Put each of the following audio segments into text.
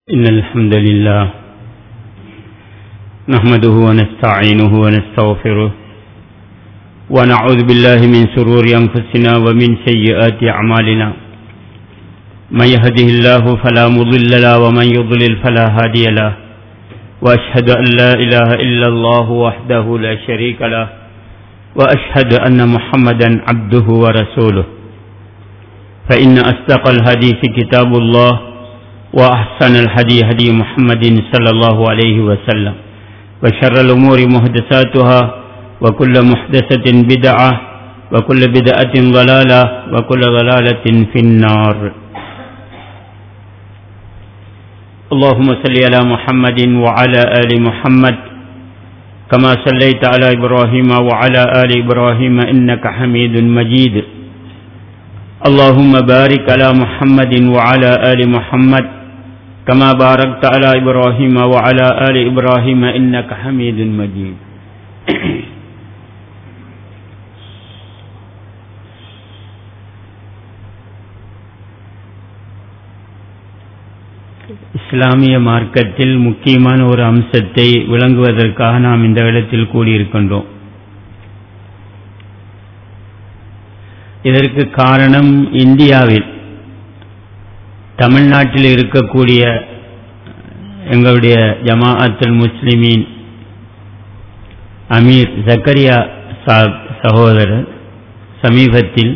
إن الحمد لله نحمده ونستعينه ونستغفره ونعوذ بالله من شرور أنفسنا ومن سيئات أعمالنا من يهده الله فلا مضل له ومن يضلل فلا هادي له وأشهد أن لا إله إلا الله وحده لا شريك له وأشهد أن محمدا عبده ورسوله فإن أصدق الحديث كتاب الله وأحسن الهدي هدي محمد صلى الله عليه وسلم وشر الأمور محدثاتها وكل محدثة بدعة وكل بدعة ضلالة وكل ضلالة في النار. اللهم صل على محمد وعلى آل محمد كما صليت على إبراهيم وعلى آل إبراهيم إنك حميد مجيد. اللهم بارك على محمد وعلى آل محمد كما باركت على إبراهيم وعلى آل إبراهيم إنك حميد مجيد. இஸ்லாமிய மார்க்கத்தில் முக்கியமான ஒரு அம்சத்தை விளங்குவதற்காக நாம் இந்த இடத்தில் கூடியிருக்கின்றோம். இதற்கு காரணம் இந்தியாவில் தமிழ்நாட்டில் இருக்கக்கூடிய எங்களுடைய ஜமாஅத்துல் முஸ்லிமீன் அமீர் ஜக்கரியா சாப் சகோதரர் சமீபத்தில்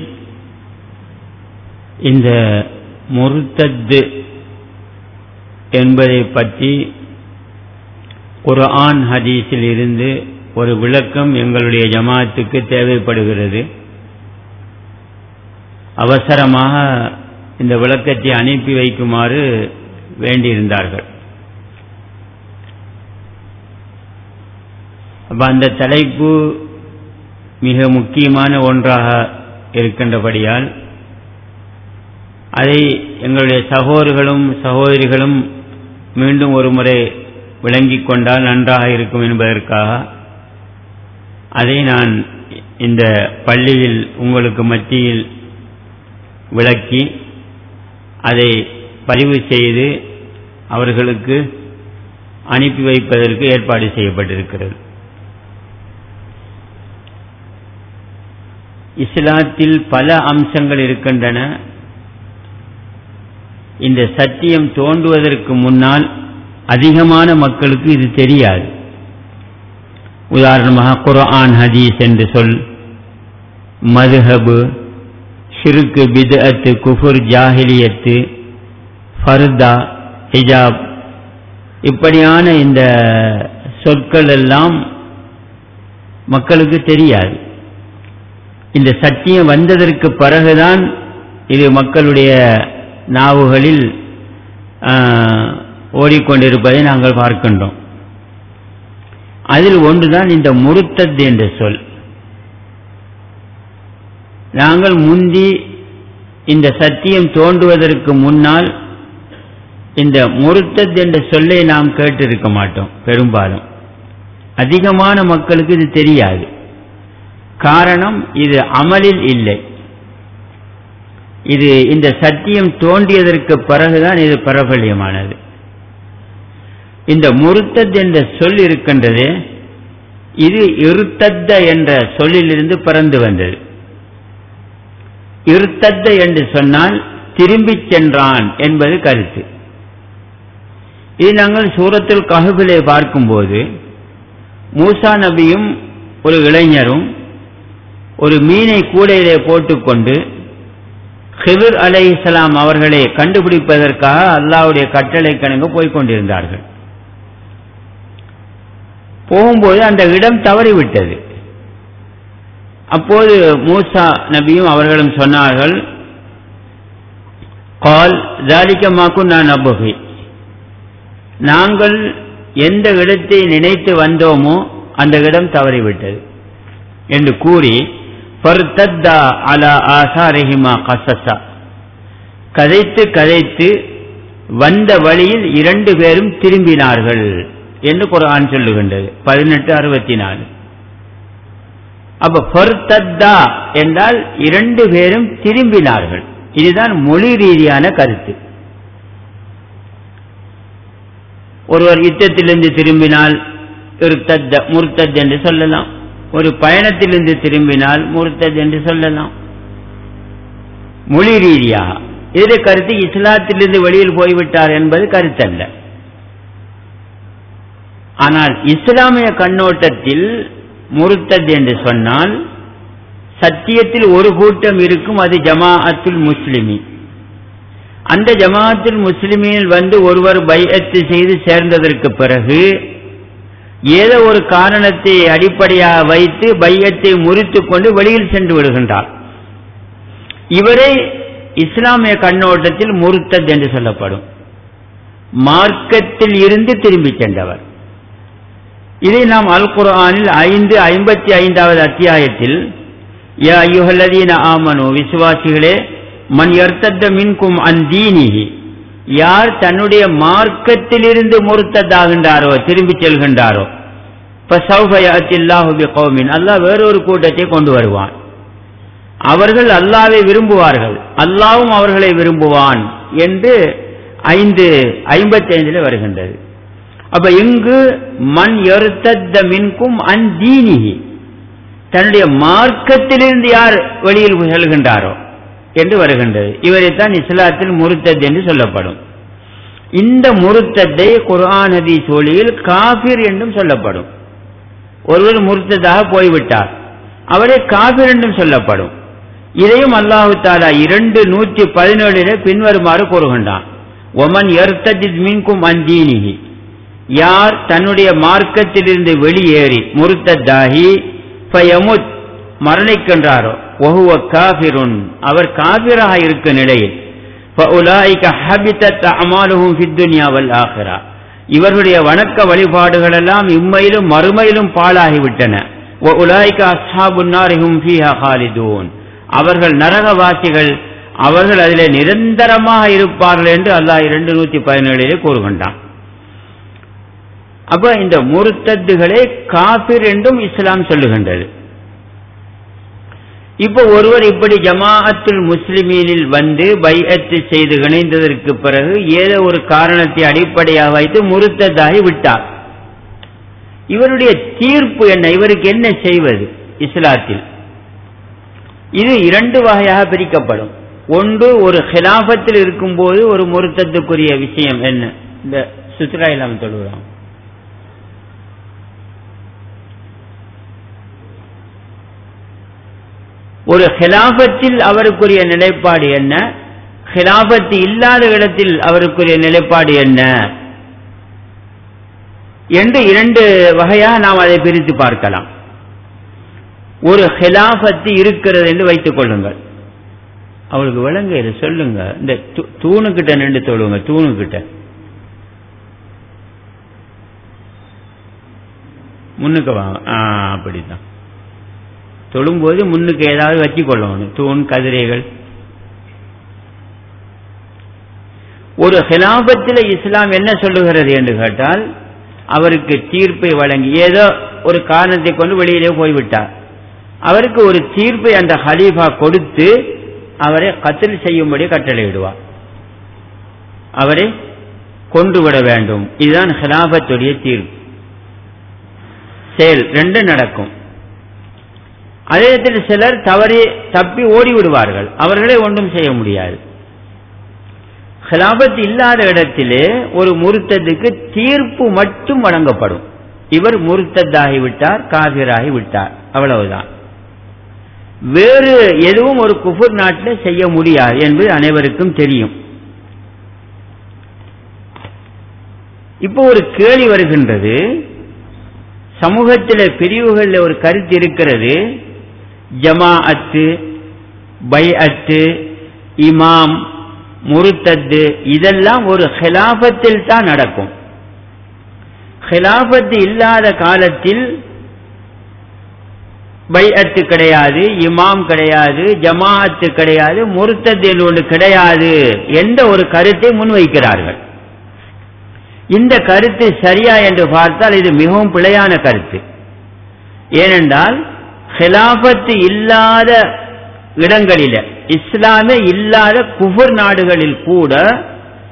இந்த முர்தத் என்பதை பற்றி குர்ஆன் ஹதீஸில் இருந்து ஒரு விளக்கம் எங்களுடைய ஜமாஅத்துக்கு தேவைப்படுகிறது, அவசரமாக இந்த விளக்கத்தை அனுப்பி வைக்குமாறு வேண்டியிருந்தார்கள். அப்ப அந்த தலைப்பு மிக முக்கியமான ஒன்றாக இருக்கின்றபடியால் அதை எங்களுடைய சகோதரர்களும் சகோதரிகளும் மீண்டும் ஒரு முறை விளங்கிக் கொண்டால் நன்றாக இருக்கும் என்பதற்காக அதை நான் இந்த பள்ளியில் உங்களுக்கு மத்தியில் விளக்கி அதை பதிவு செய்து அவர்களுக்கு அனுப்பி வைப்பதற்கு ஏற்பாடு செய்யப்பட்டிருக்கிறது. இஸ்லாத்தில் பல அம்சங்கள் இருக்கின்றன. இந்த சத்தியம் தோன்றுவதற்கு முன்னால் அதிகமான மக்களுக்கு இது தெரியாது. உதாரணமாக குர்ஆன் ஹதீஸ் என்று சொல், மதுஹபு, ஷிர்க், பித்அத், குஃபுர், ஜாஹிலியத்து, ஃபர்தா, ஹிஜாப், இப்படியான இந்த சொற்கள் எல்லாம் மக்களுக்கு தெரியாது. இந்த சத்தியம் வந்ததற்கு பிறகுதான் இது மக்களுடைய நாவுகளில் ஓடிக்கொண்டிருப்பதை நாங்கள் பார்க்கின்றோம். அதில் ஒன்றுதான் இந்த முர்தத் என்ற சொல். நாங்கள் முந்தி இந்த சத்தியம் தோன்றுவதற்கு முன்னால் இந்த முர்தத் என்ற சொல்லை நாம் கேட்டிருக்க மாட்டோம். பெரும்பாலும் அதிகமான மக்களுக்கு இது தெரியாது. காரணம், இது அமலில் இல்லை. இது இந்த சத்தியம் தோன்றியதற்கு பிறகுதான் இது பிரபல்யமானது. இந்த முர்தத் என்ற சொல் இருக்கின்றது, இது இர்தத்த என்ற சொல்லிலிருந்து பிறந்து வந்தது. இர்தத்த என்று சொன்னால் திரும்பிச் சென்றான் என்பது கருத்து. இது நாங்கள் சூரத்துல் கஹ்ஃபிலே பார்க்கும்போது மூசா நபியும் ஒரு இளைஞரும் ஒரு மீனை கூடையிலே போட்டுக்கொண்டு ஹிதர் அலைஹிஸ்ஸலாம் அவர்களை கண்டுபிடிப்பதற்காக அல்லாஹ்வுடைய கட்டளை கணங்க போய்கொண்டிருந்தார்கள். போகும்போது அந்த இடம் தவறிவிட்டது. அப்போது மூசா நபியும் அவர்களும் சொன்னார்கள், கால் ذَلِكَ مَا كُنَّا نَبْغِي, நாங்கள் எந்த இடத்தை நினைத்து வந்தோமோ அந்த இடம் தவறிவிட்டது என்று கூறி ஃபர்தத்தா அலா ஆசாரிஹிமா கஸஸா, கதைத்து கதைத்து வந்த வழியில் இரண்டு பேரும் திரும்பினார்கள் என்று குர்ஆன் சொல்லுகின்றது 18:64. அப்ப ஃபர்தத்தா என்றால் இரண்டு பேரும் திரும்பினார்கள். இதுதான் மொழி ரீதியான கருத்து. ஒருவர் யுத்தத்திலிருந்து திரும்பினால் முர்த்தத் என்று சொல்லலாம். ஒரு பயணத்திலிருந்து திரும்பினால் முர்த்தத் என்று சொல்லலாம். மொழி ரீதியாக இது கருத்து இஸ்லாத்திலிருந்து வெளியில் போய்விட்டார் என்பது கருத்தல்ல. ஆனால் இஸ்லாமிய கண்ணோட்டத்தில் முர்த்தத் என்று சொன்னால் சத்தியத்தில் ஒரு கூட்டம் இருக்கும், அது ஜமாஅத்துல் முஸ்லிமீன். அந்த ஜமாஅத்துல் முஸ்லிமீனில் வந்து ஒருவர் பைஅத் செய்து சேர்ந்ததற்கு பிறகு ஏதோ ஒரு காரணத்தை அடிப்படையாக வைத்து பைஅத்தை முறித்துக் கொண்டு வெளியில் சென்று விடுகின்றார். இவரை இஸ்லாமிய கண்ணோட்டத்தில் முர்த்தத் என்று சொல்லப்படும். மார்க்கத்தில் இருந்து திரும்பி சென்றவர். இதை நாம் அல் குர்ஆனில் 55வது அத்தியாயத்தில் யா அய்யுஹல்லதீன ஆமனு, விசுவாசிகளே, மன் யர்தத்த மின்கும் அன் தீனிஹி, யார் தன்னுடைய மார்க்கத்திலிருந்து முர்த்ததாகின்றாரோ, திரும்பி செல்கின்றாரோ, ஃபஸௌஃப யஅத்தில்லாஹு பிகௌமின், அல்லாஹ் வேறொரு கூட்டத்தை கொண்டு வருவான். அவர்கள் அல்லாஹ்வை விரும்புவார்கள், அல்லாஹ்வும் அவர்களை விரும்புவான் என்று 55 வருகின்றது. அப்ப இங்கு மன் யர்தத்த மின்கும் அன் தீனிஹி, தன்னுடைய மார்க்கத்திலிருந்து யார் வெளியில் செல்கின்றாரோ என்று வருகின்றது. இவரைத்தான் இஸ்லாத்தில் முர்த்தத் என்று சொல்லப்படும். இந்த முர்த்தத்தை குர்ஆன் ஹதீஸ் ஒளியில் காஃபிர் என்றும் சொல்லப்படும். ஒருவர் முர்த்ததாக போய்விட்டார், அவரை காஃபிர் என்றும் சொல்லப்படும். இதையும் அல்லாஹு தஆலா 2:117 பின்வருமாறு கூறுகின்றான். ஒமன் யர்தத் மின்கும் அன் தீனிஹி, யார் தன்னுடைய மார்க்கத்திலிருந்து வெளியேறி முர்த்தத்தாகி ஃபயமுத், மரணிக்கின்றாரோ, வஹுவ காஃபிருன், அவர் காஃபிராக இருக்கும் நிலையில், ஃபஉலாயிக ஹபிதத் அமாலுஹும் ஃபித் துன்யா வல் ஆখিরা, இவர்களுடைய வணக்க வழிபாடுகள் எல்லாம் இம்மையிலும் மறுமையிலும் பாழாகிவிட்டன. வஉலாயிக அஸ்ஹாபுன் நாரி ஹும் ஃபீஹா காலிதூன், அவர்கள் நரகவாசிகள், அவர்கள் அதிலே நிரந்தரமாக இருப்பார்கள் என்று அல்லாஹ் 2:117 கூறுகின்றான். அப்ப இந்த முர்த்தத்துகளை காஃபிர் என்றும் இஸ்லாம் சொல்லுகின்றது. இப்போ ஒருவர் இப்படி ஜமாஅத்துல் முஸ்லிமீனில் வந்து பைஅத் செய்து இணைந்ததற்கு பிறகு ஏதோ ஒரு காரணத்தை அடிப்படையாக வைத்து முர்த்ததாகி விட்டார். இவருடைய தீர்ப்பு என்ன? இவருக்கு என்ன செய்வது? இஸ்லாத்தில் இது 2 வகையாக பிரிக்கப்படும். ஒன்று, ஒரு ஹிலாஃபத்தில் இருக்கும்போது ஒரு முர்த்தத்துக்குரிய விஷயம் என்ன? இந்த சுத்ரா இல்லாம சொல்லுறோம். ஒரு ஹிலாஃபத்தில் அவருக்குரிய நிலைப்பாடு என்ன, ஹிலாஃபத்து இல்லாத இடத்தில் அவருக்குரிய நிலைப்பாடு என்ன என்று 2 வகையாக நாம் அதை பிரித்து பார்க்கலாம். ஒரு ஹிலாஃபத்து இருக்கிறது என்று வைத்துக் கொள்ளுங்கள். அவளுக்கு விளங்க இதை சொல்லுங்க. இந்த தூணுகிட்ட நின்று தொழுங்க. தூணுகிட்ட முன்னுக்கு வாங்க. அப்படித்தான் தொழும்போது முன்னுக்கு ஏதாவது வச்சு கொள்ளணும். தூண், கதிரைகள். ஒரு ஹிலாஃபத்தில் இஸ்லாம் என்ன சொல்லுகிறது என்று கேட்டால், அவருக்கு தீர்ப்பை வழங்கி ஏதோ ஒரு காரணத்தை கொண்டு வெளியிலே போய்விட்டார், அவருக்கு ஒரு தீர்ப்பை அந்த ஹலீஃபா கொடுத்து அவரை கத்ல் செய்யும்படி கட்டளையிடுவார். அவரை கொன்றுவிட வேண்டும். இதுதான் ஹிலாஃபத்துடைய தீர்ப்பு. செயல் 2 நடக்கும். அதே நேரத்தில் சிலர் தப்பி ஓடிவிடுவார்கள், அவர்களே ஒன்றும் செய்ய முடியாது. ஹிலாஃபத் இல்லாத இடத்திலே ஒரு முர்த்ததுக்கு தீர்ப்பு மட்டும் வழங்கப்படும். இவர் முர்த்ததாகிவிட்டார், காஃபிராகி விட்டார், அவ்வளவுதான். வேறு எதுவும் ஒரு குஃபர் நாட்டில் செய்ய முடியாது என்பது அனைவருக்கும் தெரியும். இப்போ ஒரு கேள்வி வருகின்றது. சமூகத்தில் பிரிவுகளில் ஒரு கருத்து இருக்கிறது, ஜமாஅத்து, பைஅத்து, இமாம், முர்த்தத், இதெல்லாம் ஒரு ஹிலாஃபத்தில் தான் நடக்கும். ஹிலாஃபத் இல்லாத காலத்தில் பைஅத்து கிடையாது, இமாம் கிடையாது, ஜமாஅத்து கிடையாது, முர்த்தத் என்று ஒன்று கிடையாது என்ற ஒரு கருத்தை முன்வைக்கிறார்கள். இந்த கருத்து சரியா என்று பார்த்தால் இது மிகவும் பிழையான கருத்து. ஏனென்றால் ஹிலாஃபத்து இல்லாத இடங்களில், இஸ்லாமே இல்லாத குஃபர் நாடுகளில் கூட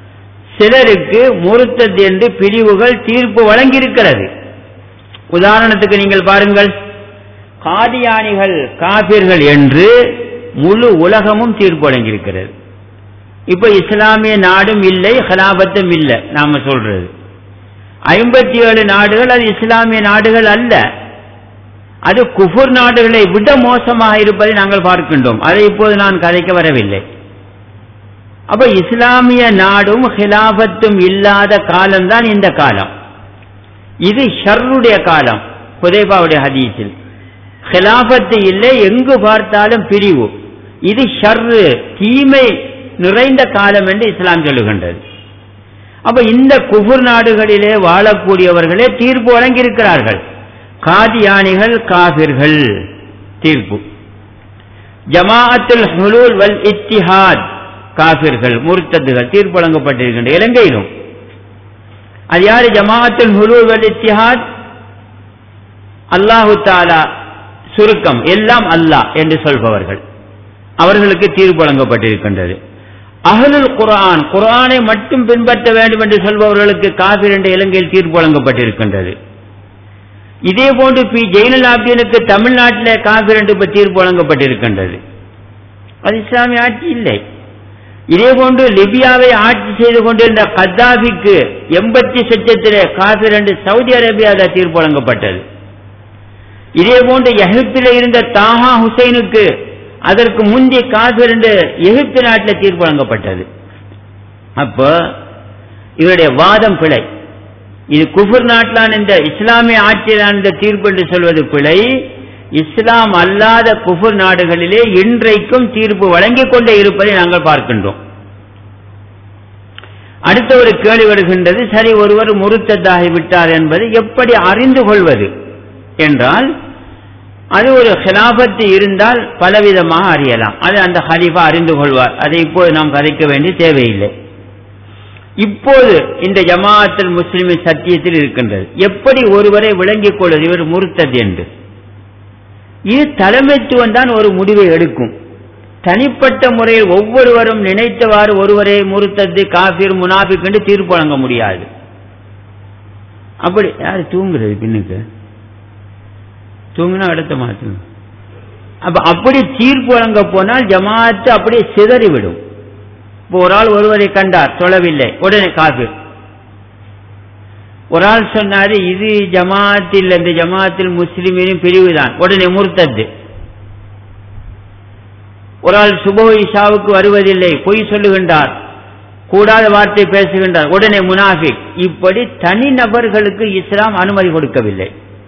சிலருக்கு முர்த்தத் என்று பிரிவுகள் தீர்ப்பு வழங்கியிருக்கிறது. உதாரணத்துக்கு நீங்கள் பாருங்கள், காதியானிகள் காபிர்கள் என்று முழு உலகமும் தீர்ப்பு வழங்கியிருக்கிறது. இப்ப இஸ்லாமிய நாடும் இல்லை, ஹிலாபத்தும் இல்லை. நாம சொல்றது 57 நாடுகள் அது இஸ்லாமிய நாடுகள் அல்ல, அது குஃபுர் நாடுகளை விட மோசமாக இருப்பதை நாங்கள் பார்க்கின்றோம். அதை இப்போது நான் கதைக்க வரவில்லை. அப்ப இஸ்லாமிய நாடும் ஹிலாபத்தும் இல்லாத காலம்தான் இந்த காலம். இது ஷர்ருடைய காலம். ஹுதைபாவுடைய ஹதீஸில் ஹிலாபத்து இல்லை, எங்கு பார்த்தாலும் பிரிவு, இது ஷர்ரு, தீமை நிறைந்த காலம் என்று இஸ்லாம் சொல்லுகின்றது. அப்ப இந்த குஃபுர் நாடுகளிலே வாழக்கூடியவர்களே தீர்ப்பு வழங்கியிருக்கிறார்கள். காதியானிகள் காபிர்கள் தீர்ப்பு. ஜமாஅத்துல் ஹுலூல் வல் இத்திஹாத் காபிர்கள் முர்த்ததுகள் தீர்ப்பு வழங்கப்பட்டிருக்கின்ற இலங்கையிலும். அது யாரு? ஜமாஅத்துல் ஹுலூல் வல் இத்திஹாத், அல்லாஹு தஆலா சுருக்கம் எல்லாம் அல்லாஹ் என்று சொல்பவர்கள், அவர்களுக்கு தீர்ப்பு வழங்கப்பட்டிருக்கின்றது. அஹ்லுல் குர்ஆன், குர்ஆனை மட்டும் பின்பற்ற வேண்டும் என்று சொல்பவர்களுக்கு காபிர் என்ற இலங்கையில் தீர்ப்பு வழங்கப்பட்டிருக்கின்றது. இதே போன்று பி ஜெயினுல் ஆபிதீனுக்கு தமிழ்நாட்டில் காபிர் என்று தீர்ப்பு வழங்கப்பட்டிருக்கின்றது. அது இஸ்லாமிய ஆட்சி இல்லை. இதே போன்று லிபியாவை ஆட்சி செய்து கொண்டிருந்த கத்தாபிக்கு 80 லட்சத்திலே காபிர் என்று சவுதி அரேபியாவில் தீர்ப்பு வழங்கப்பட்டது. இதே போன்று எகிப்தில் இருந்த தாஹா ஹுசைனுக்கு அதற்கு முந்தைய காபிர் என்று எகிப்து நாட்டில் தீர்ப்பு வழங்கப்பட்டது. அப்போ இவருடைய வாதம் பிழை. இது குஃபுர் நாட்டிலான இந்த இஸ்லாமிய ஆட்சியிலான இந்த தீர்ப்பு என்று சொல்வது பிழை. இஸ்லாம் அல்லாத குஃபுர் நாடுகளிலே இன்றைக்கும் தீர்ப்பு வழங்கிக் கொண்டே இருப்பதை நாங்கள் பார்க்கின்றோம். அடுத்த ஒரு கேள்வி வருகின்றது, சரி, ஒருவர் முர்த்ததாகி விட்டார் என்பதை எப்படி அறிந்து கொள்வது என்றால், அது ஒரு ஹிலாபத்து இருந்தால் பலவிதமாக அறியலாம். அது அந்த ஹலீஃபா அறிந்து கொள்வார். அதை இப்போது நாம் கதைக்க வேண்டிய தேவையில்லை. இப்போது இந்த ஜமாஅத்துல் முஸ்லிமின் சத்தியத்தில் இருக்கின்றது, எப்படி ஒருவரை விளங்கிக் கொள்வது இவர் முர்த்தத் என்று. இது தலைமைத்துவம் தான் ஒரு முடிவை எடுக்கும். தனிப்பட்ட முறையில் ஒவ்வொருவரும் நினைத்தவாறு ஒருவரை முர்த்தத், காஃபிர், முனாஃபிக் என்று தீர்ப்பு வழங்க முடியாது. அப்படி யாரு தூங்குறது? பின்னுக்கு தூங்கினா அடுத்த மாற்றம். அப்படி தீர்ப்பு வழங்க போனால் ஜமாஅத்து அப்படியே சிதறிவிடும். இப்போ ஒரு ஆள் ஒருவரை கண்டார், தொழவில்லை, உடனே காஃபிர். ஒரு ஆள் சொன்னாரு இது ஜமாஅத்தில், இந்த ஜமாஅத்தில் முஸ்லிமின் பிரிவுதான், உடனே முர்த்தத். ஒரு ஆள் சுபஹ் இஷாவுக்கு வருவதில்லை, பொய் சொல்லுகின்றார், கூடாத வார்த்தை பேசுகின்றார், உடனே முனாஃபிக். இப்படி தனிநபர்களுக்கு இஸ்லாம் அனுமதி கொடுக்கவில்லை.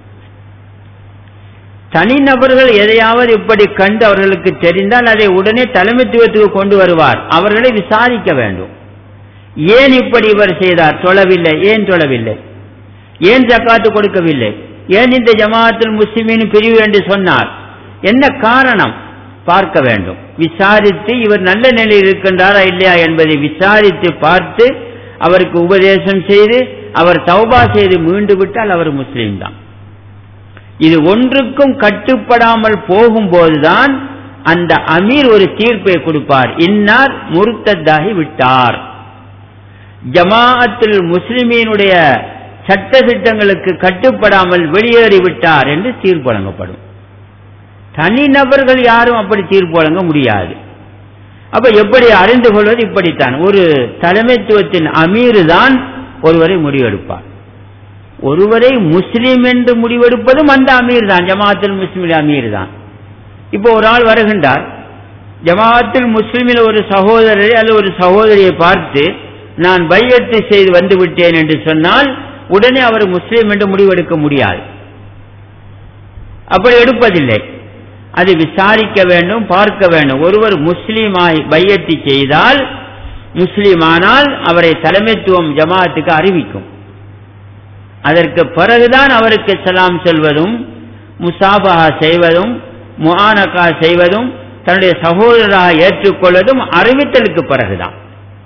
தனிநபர்கள் எதையாவது இப்படி கண்டு அவர்களுக்கு தெரிந்தால் அதை உடனே தலைமைத்துவத்துக்கு கொண்டு வருவார், அவர்களை விசாரிக்க வேண்டும். ஏன் இப்படி இவர் செய்தார்? தொழவில்லை, ஏன் தொழவில்லை? ஏன் ஜக்காத்து கொடுக்கவில்லை? ஏன் இந்த ஜமாஅத்துல் முஸ்லிமின் பிரிவு என்று சொன்னார்? என்ன காரணம் பார்க்க வேண்டும். விசாரித்து இவர் நல்ல நிலையில் இருக்கின்றாரா இல்லையா என்பதை விசாரித்து பார்த்து அவருக்கு உபதேசம் செய்து அவர் தௌபா செய்து மீண்டு விட்டால் அவர் முஸ்லீம் தான். இது ஒன்றுக்கும் கட்டுப்படாமல் போகும்போதுதான் அந்த அமீர் ஒரு தீர்ப்பை கொடுப்பார், இன்னார் முர்த்தத்தாகி விட்டார், ஜமாஅத்துல் முஸ்லிமீனுடைய சட்ட திட்டங்களுக்கு கட்டுப்படாமல் வெளியேறிவிட்டார் என்று தீர்ப்பு வழங்கப்படும். தனிநபர்கள் யாரும் அப்படி தீர்ப்பு வழங்க முடியாது. அப்ப எப்படி அறிந்து கொள்வது? இப்படித்தான், ஒரு தலைமைத்துவத்தின் அமீர் தான் ஒருவரை முடிவெடுப்பார். ஒருவரை முஸ்லீம் என்று முடிவெடுப்பதும் அந்த அமீர் தான், ஜமாஅத்துல் முஸ்லிமின் அமீர் தான். இப்போ ஒரு ஆள் வருகின்றார், ஜமாஅத்துல் முஸ்லிமில் ஒரு சகோதரரை அல்லது ஒரு சகோதரியை பார்த்து நான் பைஅத்து செய்து வந்து விட்டேன் என்று சொன்னால் உடனே அவர் முஸ்லீம் என்று முடிவெடுக்க முடியாது. அப்படி எடுப்பதில்லை. அது விசாரிக்க வேண்டும், பார்க்க வேண்டும். ஒருவர் முஸ்லீமாய் பைஅத்து செய்தால், முஸ்லீமானால் அவரை தலைமைத்துவம் ஜமாஅத்துக்கு அறிவிக்கும். அதற்கு பிறகுதான் அவருக்கு சலாம் சொல்வதும், முசாபஹா செய்வதும், முஆனகா செய்வதும், தன்னுடைய சகோதரராக ஏற்றுக்கொள்வதும் அறிவித்தலுக்கு பிறகுதான்.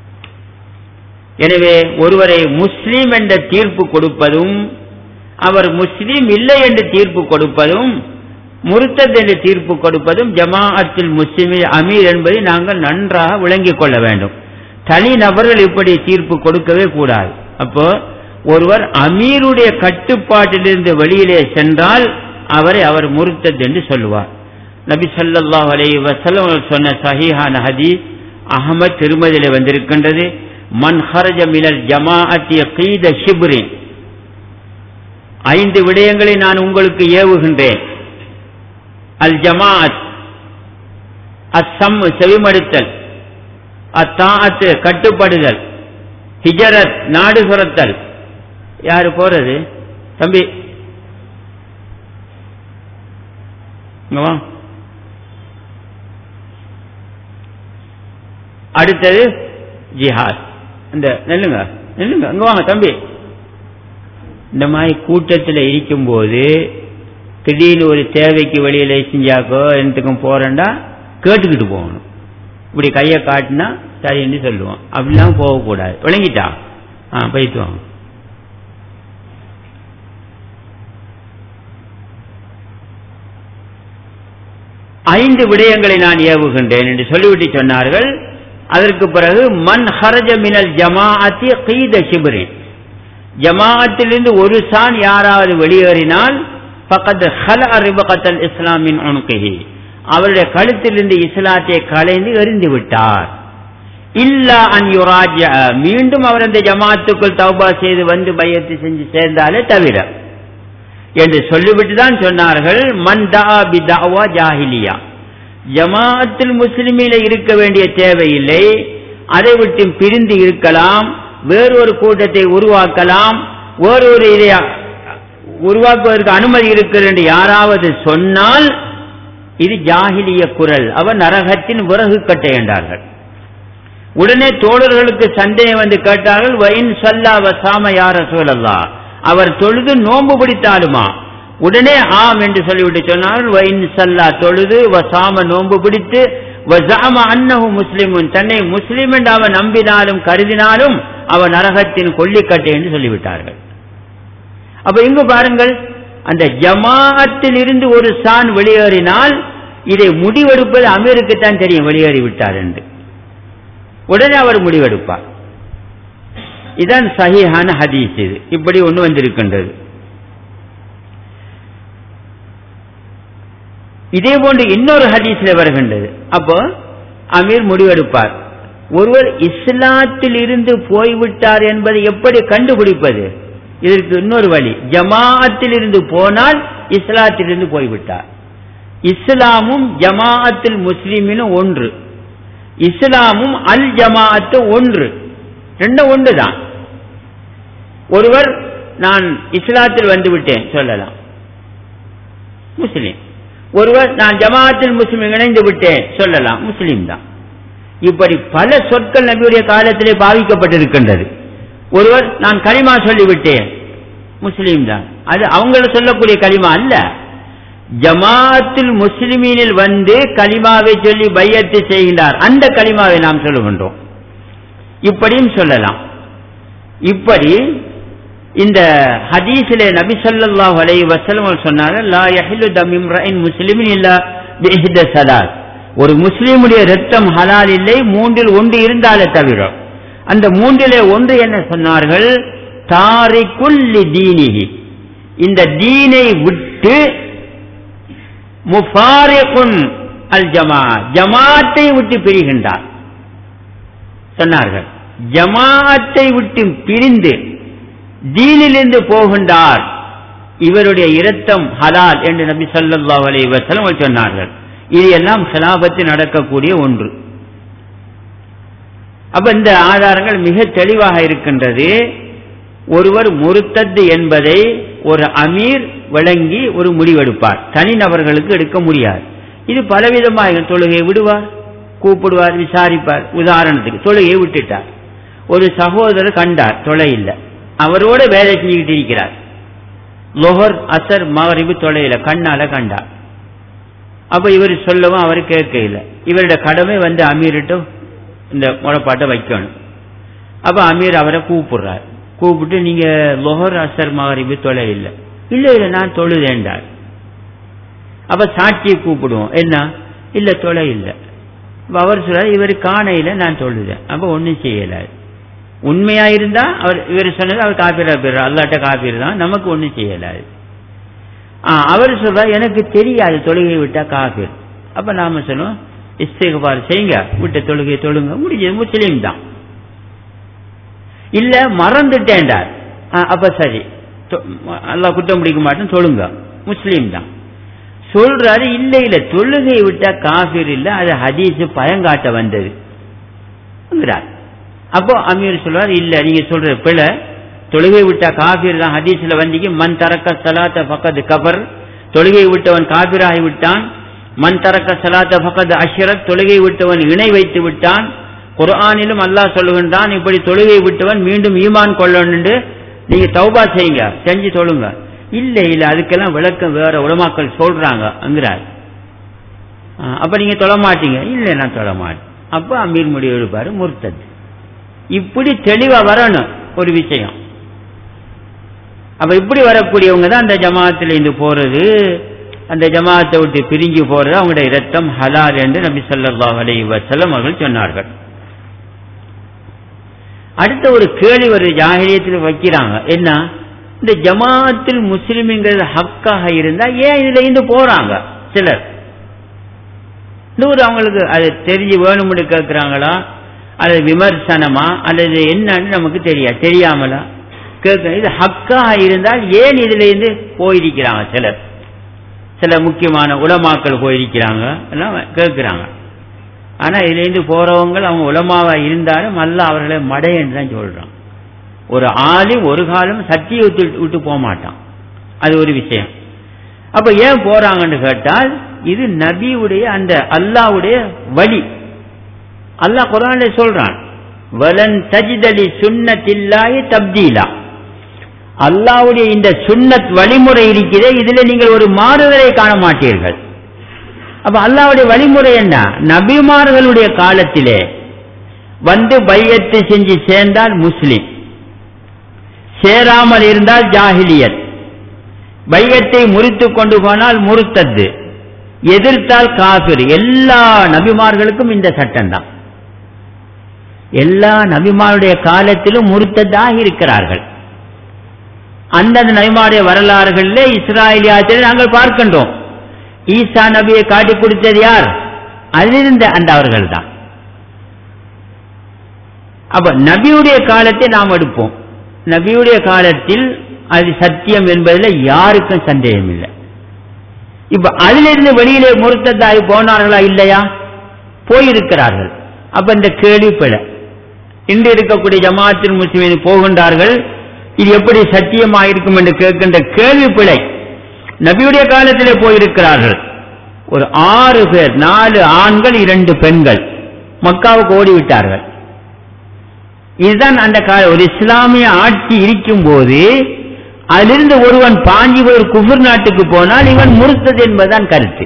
எனவே ஒருவரை முஸ்லீம் என்ற தீர்ப்பு கொடுப்பதும், அவர் முஸ்லீம் இல்லை என்று தீர்ப்பு கொடுப்பதும், முர்த்தத் என்று தீர்ப்பு கொடுப்பதும் ஜமாஅத்துல் முஸ்லிமின் அமீர் என்பதை நாங்கள் நன்றாக விளங்கிக் கொள்ள வேண்டும். தனி நபர்கள் இப்படி தீர்ப்பு கொடுக்கவே கூடாது. அப்போ ஒருவர் அமீருடைய கட்டுப்பாட்டிலிருந்து வெளியிலே சென்றால் அவரை அவர் முர்த்தத் என்று சொல்லுவார். நபி ஸல்லல்லாஹு அலைஹி வஸல்லம் சொன்ன சஹீஹான ஹதீஸ் அஹ்மத் திருமதியிலே வந்திருக்கின்றது. மன் ஹரஜ மினல் ஜமாஅத்தி கீத ஷிப்ரின், 5 விடயங்களை நான் உங்களுக்கு ஏவுகின்றேன். அல் ஜமாஅத், அஸ்ஸம் செவிமடுத்தல், அத்தாஅத் கட்டுப்படுதல், ஹிஜரத் நாடு துரத்தல். யாரு போறது தம்பி? அடுத்தது ஜிஹாத். இந்த நெல்லுங்க நெல்லுங்க அங்க வாங்க தம்பி. இந்த மாதிரி கூட்டத்தில் இருக்கும்போது திடீர்னு ஒரு தேவைக்கு வெளியில செஞ்சாக்கோ என்னத்துக்கும் போறேன்டா கேட்டுக்கிட்டு போகணும். இப்படி கையை காட்டினா சரின்னு சொல்லுவோம். அப்படிலாம் போகக்கூடாது. விளங்கிட்டா? போயிட்டு வாங்க. ஐந்து விடயங்களை நான் ஏவுகின்றேன் என்று சொல்லிவிட்டு சொன்னார்கள். அதற்கு பிறகு மன் ஹரஜ மினல் ஜமாஅத்தி கீத ஷிப்ரின், ஜமாஅத்திலிருந்து ஒரு சான் யாராவது வெளியேறினால் ஃபகத் ஹலஅ ரிபகத்தல் இஸ்லாம் மின் உன்கிஹி, அவருடைய கழுத்திலிருந்து இஸ்லாத்தை களைந்து எறிந்து விட்டார். இல்லா அன் யுராஜிஅ, மீண்டும் அவர் அந்த ஜமாஅத்துக்குள் தௌபா செய்து வந்து பையத்து செஞ்சு சேர்ந்தாலே தவிர என்று சொல்லிவிட்டு தான் சொன்னார்கள். மன் தஆ பிதஅவா ஜாஹிலியா, ஜமாஅத்துல் முஸ்லிமீன இருக்க வேண்டிய தேவையில்லை, அதை விட்டு பிரிந்து இருக்கலாம், வேறொரு கூட்டத்தை உருவாக்கலாம், வேறொரு இதை உருவாக்குவதற்கு அனுமதி இருக்கிறது என்று யாராவது சொன்னால் இது ஜாஹிலிய குரல், அவர் நரகத்தின் விறகு கட்டை என்றார்கள். உடனே தோழர்களுக்கு சந்தேகம் வந்து கேட்டார்கள், வஇன் ஸல்லா வஸாம யா ரசூலல்லாஹ், அவர் தொழுது நோன்பு பிடித்தாலுமா? உடனே ஆம் என்று சொல்லிவிட்டு சொன்னார்கள். வஇன் ஸல்லா தொழுது, வஸாம நோன்பு பிடித்து, வஸஅம அன்னஹு முஸ்லிமுன், தன்னை முஸ்லிம் என்று அவன் நம்பினாலும் கருதினாலும் அவன் நரகத்தின் கொல்லிக்கட்டை என்று சொல்லிவிட்டார்கள். அப்ப இங்கு பாருங்கள், அந்த ஜமாஅத்தில் இருந்து ஒரு சான் வெளியேறினால் இதை முடிவெடுப்பது அமீருக்குத்தான் தெரியும் வெளியேறிவிட்டார் என்று. உடனே அவர் முடிவெடுப்பார். இதான் சஹீஹான ஹதீஸ். இது இப்படி ஒன்று வந்திருக்கின்றது. இதே போன்று இன்னொரு ஹதீஸ்ல வருகின்றது. அப்போ அமீர் முடிவெடுப்பார். ஒருவர் இஸ்லாத்தில் இருந்து போய்விட்டார் என்பதை எப்படி கண்டுபிடிப்பது? இதற்கு இன்னொரு வழி, ஜமாஅத்தில் இருந்து போனால் இஸ்லாத்தில் இருந்து போய்விட்டார். இஸ்லாமும் ஜமாஅத்தில் முஸ்லிமினும் ஒன்று, இஸ்லாமும் அல் ஜமாஅத்து ஒன்று, ரெண்டும் ஒன்றுதான். ஒருவர் நான் இஸ்லாத்தில் வந்து விட்டேன் சொல்லலாம், முஸ்லிம். ஒருவர் நான் ஜமாஅத்தில் முஸ்லிம் இணைந்து விட்டேன் சொல்லலாம், முஸ்லிம் தான். இப்படி பல சொற்கள் நபியுடைய காலத்திலே பாவிக்கப்பட்டிருக்கின்றது. ஒருவர் நான் கலிமா சொல்லிவிட்டேன், முஸ்லீம் தான். அது அவங்கள சொல்லக்கூடிய கலிமா அல்ல. ஜமாஅத்துல் முஸ்லிமீனில் வந்து கலிமாவை சொல்லி பையத்து செய்கின்றார், அந்த கலிமாவை நாம் சொல்லுகின்றோம். இப்படியும் சொல்லலாம். இப்படி இந்த ஹதீஸிலே நபி ஸல்லல்லாஹு அலைஹி வஸல்லம் சொன்னார்கள், லா யஹில்லு தம் இம்ரஇன் முஸ்லிமின் இல்லா பிஇஹ்த ஸலாத், ஒரு முஸ்லிமுடைய இரத்தம் ஹலால் இல்லை மூன்றில் ஒன்று இருந்தாலே தவிர. அந்த மூன்றிலே ஒன்று என்ன சொன்னார்கள்? தாரிகுல் லிதீனிஹி, இந்த தீனை விட்டு முஃபாரிகுன் அல் ஜமாஅத், ஜமாஅத்தை விட்டு பிரிகின்றார் சொன்னார்கள். ஜமாஅத்தை விட்டு பிரிந்து தீனிலிருந்து போகின்றார், இவருடைய இரத்தம் ஹலால் என்று நபி ஸல்லல்லாஹு அலைஹி வஸல்லம் சொன்னார்கள். இது எல்லாம் ഖിലാഫத்தில் நடக்கக்கூடிய ஒன்று. அப்ப இந்த ஆதாரங்கள் மிக தெளிவாக இருக்கின்றது. ஒருவர் முர்த்தத் என்பதை ஒரு அமீர் விளங்கி ஒரு முடிவெடுப்பார், தனிநபர்களுக்கு எடுக்க முடியாது. இது பலவிதமாக, தொழுகையை விடுவார், கூப்பிடுவார், விசாரிப்பார். உதாரணத்துக்கு தொழுகையை விட்டுட்டார், ஒரு சகோதரர் கண்டார் தொலை இல்லை, அவரோட வேலை செஞ்சுக்கிட்டு இருக்கிறார், லொஹர் அசர் மகரிபு தொலையில கண்ணால கண்டார். அப்ப இவர் சொல்லவும் அவர் கேட்க இல்லை. இவருடைய கடமை வந்து அமீர்கிட்ட இந்த முறைப்பாட்டை வைக்கணும். அப்ப அமீர் அவரை கூப்பிடுறார். கூப்பிட்டு நீங்க லொஹர் அசர் மகரிபு தொலை இல்லை, இல்லை இல்லை நான் தொழுதேண்டார். அப்ப சாட்சியை கூப்பிடுவோம், என்ன இல்லை தொலை இல்லை. அவர் சொல்றாரு இவர் காணையில நான் சொல்லுறேன், அப்ப ஒன்னும் செய்யலாது. உண்மையா இருந்தா அவர் இவர் சொன்னது அவர் காப்பீரா போயிடுறார், அல்லாட்ட காப்பீர் தான், நமக்கு ஒன்னும் செய்யலாது. அவர் சொல்றாரு எனக்கு தெரியாது தொழுகையை விட்டா காப்பீர். அப்ப நாம சொல்லுவோம் இஸ்திக்பார் செய்யுங்க, விட்ட தொழுகையை தொழுங்க, முடிஞ்சது, முஸ்லீம் தான். இல்ல மறந்துட்டேன்டார், அப்ப சரி அல்லாஹ் குற்றம் பிடிக்க மாட்டேன்னு சொல்லுங்க, முஸ்லீம் தான். சொல்றாரு இல்ல இல்ல தொழுகையை விட்டா காஃபிர் இல்ல, அது ஹதீஸ் பயங்காட்ட வந்தது. அப்போ அமீர் சொல்றாரு இல்ல நீங்க சொல்ற பிழை, தொழுகை விட்டா காஃபிர் தான் ஹதீஸ்ல வந்தீங்க. மன் தரக்க ஸலாத்த ஃபக்கத் கஃபர், தொழுகை விட்டவன் காஃபிராகி விட்டான். மன் தரக்க ஸலாத்த ஃபக்கத் அஷ்ரக், தொழுகை விட்டவன் இணை வைத்து விட்டான். குர்ஆனிலும் அல்லாஹ் சொல்லுகின்றான் இப்படி தொழுகை விட்டவன் மீண்டும் ஈமான் கொள்ளணும்னு, நீங்க தௌபா செய்யுங்க, செஞ்சு தொழுங்க. இல்ல இல்ல அதுக்கெல்லாம் விளக்கம் வேற உலமாக்கள் சொல்றாங்க அங்கிறார். அப்ப நீங்க தொழ மாட்டீங்க, இல்ல நான் தொழ மாட்டேன். அப்ப அமீர் முடிவு எடுப்பாரு முர்த்தத். இப்படி தெளிவா வரணும் ஒரு விஷயம். அப்ப இப்படி வரக்கூடியவங்க தான் அந்த ஜமாத்துல இருந்து போறது, அந்த ஜமாத்தை விட்டு பிரிஞ்சு போறது, அவங்களுடைய இரத்தம் ஹலால் என்று நபி ஸல்லல்லாஹு அலைஹி வஸல்லம் அவர்கள் சொன்னார்கள். அடுத்த ஒரு கேள்வி ஒரு ஜாஹிலியத்தில் வைக்கிறாங்க, என்ன இந்த ஜமாத்தில் முஸ்லிம்ங்கிறது ஹக்காக இருந்தா ஏன் இதுல இருந்து போறாங்க சிலர்? இன்னொரு அவங்களுக்கு அது தெரிஞ்சு வேணும்னு கேட்கிறாங்களா, அல்லது விமர்சனமா, அல்லது என்னன்னு நமக்கு தெரியாமலா கேட்க. இது ஹக்காக இருந்தால் ஏன் இதுல இருந்து போயிருக்கிறாங்க சிலர், சில முக்கியமான உலமாக்கள் போயிருக்கிறாங்க எல்லாம் கேட்கிறாங்க. ஆனா இதுல இருந்து போறவங்க அவங்க உலமாவா இருந்தாலும் அல்லாஹ் அவர்களை மடையன்னு தான் சொல்றான். ஒரு ஆளும் ஒரு காலம் சத்தியத்தை விட்டு போக மாட்டான், அது ஒரு விஷயம். அப்ப ஏன் போறாங்கன்னு கேட்டால் இது நபியுடைய அந்த அல்லாஹ்வுடைய வழி. அல்லாஹ் குர்ஆன்ல சொல்றான் வலன் தஜிதலி சுன்னத்தில்லாஹி தப்தீலா, அல்லாஹ்வுடைய இந்த சுன்னத் வழிமுறை இருக்கிறதே இதுல நீங்கள் ஒரு மாறுதலை காண மாட்டீர்கள். அப்ப அல்லாஹ்வுடைய வழிமுறை என்ன? நபிமார்களுடைய காலத்திலே வந்து பையத்து செஞ்சு சேர்ந்தால் முஸ்லிம், சேராமல் இருந்தால் ஜாஹிலியத், பையத்தை முறித்து கொண்டு போனால் முர்த்தத், எதிர்த்தால் காஃபிர். எல்லா நபிமார்களுக்கும் இந்த சட்டம் தான். எல்லா நபிமாருடைய காலத்திலும் முர்த்ததாக இருக்கிறார்கள். அந்தந்த நபிமாருடைய வரலாறுகளிலே இஸ்ராயலியாத்திலே நாங்கள் பார்க்கின்றோம். ஈசா நபியை காட்டி கொடுத்தது யார்? அதிலிருந்த அந்த அவர்கள் தான். அப்ப நபியுடைய காலத்தை நாம் எடுப்போம். நபியுடைய காலத்தில் அது சத்தியம் என்பதில் யாருக்கும் சந்தேகம் இல்லை. இப்ப அதிலிருந்து வெளியிலே முர்த்ததாகி போனார்களா இல்லையா? போயிருக்கிறார்கள். அப்ப இந்த கேள்வி பிழை. இன்று இருக்கக்கூடிய ஜமாத்தில் முஸ்லிமின் போகின்றார்கள், இது எப்படி சத்தியமாயிருக்கும் என்று கேட்கின்ற கேள்வி பிழை. நபியுடைய காலத்திலே போயிருக்கிறார்கள். ஒரு 6 பேர், 4 ஆண்கள் 2 பெண்கள் மக்காவுக்கு ஓடிவிட்டார்கள். இதுதான் அந்த கால ஒரு இஸ்லாமிய ஆட்சி இருக்கும் போது அதிலிருந்து ஒருவன் பாஞ்சி போய் குஃபர் நாட்டுக்கு போனால் இவன் முர்த்தத் என்பதுதான் கருத்து.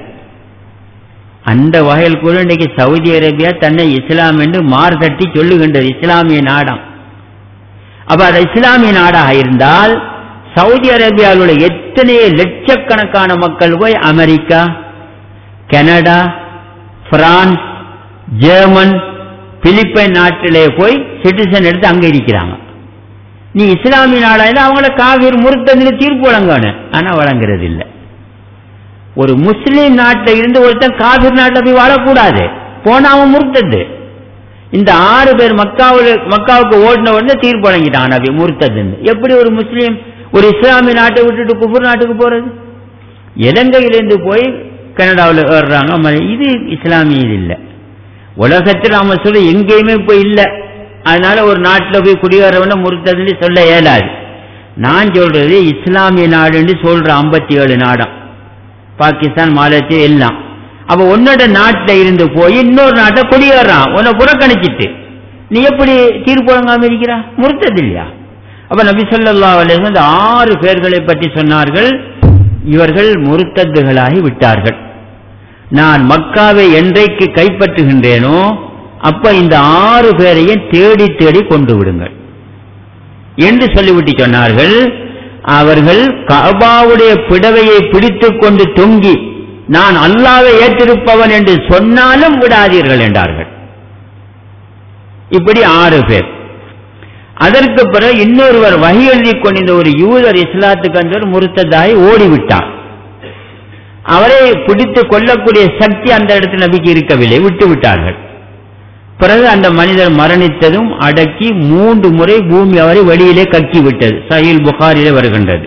அந்த வகையில் கூட இன்றைக்கு சவுதி அரேபியா தன்னை இஸ்லாம் என்று மார்தட்டி சொல்லுகின்றது, இஸ்லாமிய நாடாம். அப்ப அது இஸ்லாமிய நாடாக இருந்தால் சவுதி அரேபியாவில் உள்ள எத்தனையோ லட்சக்கணக்கான மக்கள் போய் America, Canada, France, German, Philippine நாட்டிலே போய் சிட்டிசன் எடுத்து அங்க இருக்கிறாங்க. நீ இஸ்லாமிய நாடா அவங்கள காவிர் முர்த்தத் தீர்ப்பு வழங்கணும், ஆனா வழங்குறது இல்லை. ஒரு முஸ்லீம் நாட்டில் இருந்து ஒருத்தன் காவிர் நாட்டில் போய் வாழக்கூடாது, போனா அவன் முர்த்தத். இந்த 6 பேர் மக்காவுக்கு ஓடின உடனே தீர்ப்பு வழங்கிட்டான் நபி முர்த்தத். எப்படி ஒரு முஸ்லீம் ஒரு இஸ்லாமிய நாட்டை விட்டுட்டு குஃபர் நாட்டுக்கு போறது? இலங்கையிலிருந்து போய் கனடாவில் ஏறுறாங்க. இது இஸ்லாமிய இல்லை. உலகத்தில் நாம சொல்ல எங்கேயுமே போய் இல்லை. அதனால ஒரு நாட்டில் போய் குடியேறவன முர்த்தத்னு சொல்ல இயலாது. நான் சொல்றது இஸ்லாமிய நாடுன்னு சொல்ற 57 நாடாம், பாகிஸ்தான், மாலத்தீவு எல்லாம். அப்ப உன்னோட நாட்டில் இருந்து போய் இன்னொரு நாட்டை குடியேறான், உன்னை புறக்கணிச்சிட்டு நீ எப்படி தீர்ப்பு வழங்காம இருக்கிறா? முர்த்தத் இல்லையா? அப்ப நபி ஸல்லல்லாஹு அலைஹி வஸல்லம் இந்த 6 பேர்களை பற்றி சொன்னார்கள், இவர்கள் முர்த்தத்களாகி விட்டார்கள். நான் மக்காவை என்றைக்கு கைப்பற்றுகின்றேனோ அப்ப இந்த 6 பேரையும் தேடி தேடி கொண்டு விடுங்கள் என்று சொல்லிவிட்டு சொன்னார்கள். அவர்கள் கஅபாவுடைய பிடவையை பிடித்துக் கொண்டு தொங்கி நான் அல்லாஹ்வை ஏற்றிருப்பவன் என்று சொன்னாலும் விடாதீர்கள் என்றார்கள். இப்படி 6 பேர். அதற்கு பிறகு இன்னொருவர் வஹி எழுதி கொண்டிருந்த ஒரு யூதர் இஸ்லாத்துக்கு வந்தவர் முர்த்ததாய் ஓடிவிட்டார். அவரை பிடித்து கொள்ளக்கூடிய சக்தி அந்த இடத்தில் நபிக்கு இருக்கவில்லை, விட்டு விட்டார்கள். பிறகு அந்த மனிதர் மரணித்ததும் அடக்கி 3 முறை பூமி அவரை வெளியிலே கக்கி விட்டது. சஹீல் புகாரிலே வருகின்றது.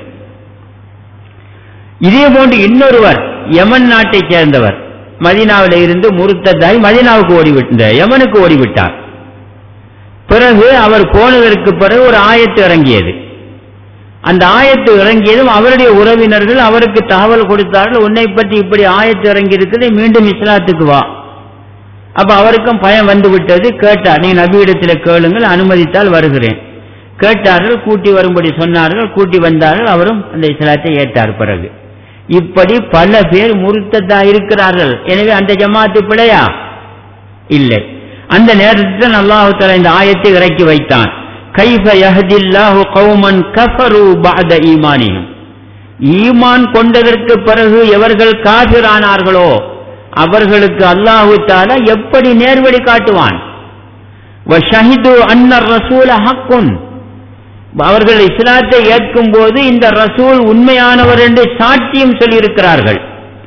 இதே போன்று இன்னொருவர் யமன் நாட்டை சேர்ந்தவர் மதீனாவில் இருந்து முர்த்ததாய் மதீனாவுக்கு ஓடிவிட்டார், யமனுக்கு ஓடிவிட்டார். பிறகு அவர் போனதற்கு பிறகு ஒரு ஆயத்து இறங்கியது. அந்த ஆயத்து இறங்கியதும் அவருடைய உறவினர்கள் அவருக்கு தகவல் கொடுத்தார்கள், உன்னை பற்றி இப்படி ஆயத்து இறங்கி இருக்குது, மீண்டும் இஸ்லாத்துக்கு வா. அப்ப அவருக்கும் பயம் வந்து விட்டது. கேட்டார், நீ நபியிடத்தில் கேளுங்கள், அனுமதித்தால் வருகிறேன். கேட்டார்கள், கூட்டி வரும்படி சொன்னார்கள், கூட்டி வந்தார்கள். அவரும் அந்த இஸ்லாத்தை ஏற்றார். பிறகு இப்படி பல பேர் முர்த்ததா இருக்கிறார்கள். எனவே அந்த ஜமாத்து பிழையா? இல்லை. அந்த நேரத்தில் அல்லாஹ் தஆலா இந்த ஆயத்தை இறக்கி வைத்தான். கைஃப யஹ்தில்லாஹு கௌமன் கஃபரு பஅத ஈமானிஹிம். ஈமான் கொண்டதற்கு பிறகு எவர்கள் காஃபிரானார்களோ அவர்களுக்கு அல்லாஹ் தஆலா எப்படி நேர்வழி காட்டுவான். வஷஹிது அன்ன ரசூல ஹக்குன். அவர்கள் இஸ்லாத்தை ஏற்கும் போது இந்த ரசூல் உண்மையானவர் என்று சாட்சியம் சொல்லியிருக்கிறார்கள்.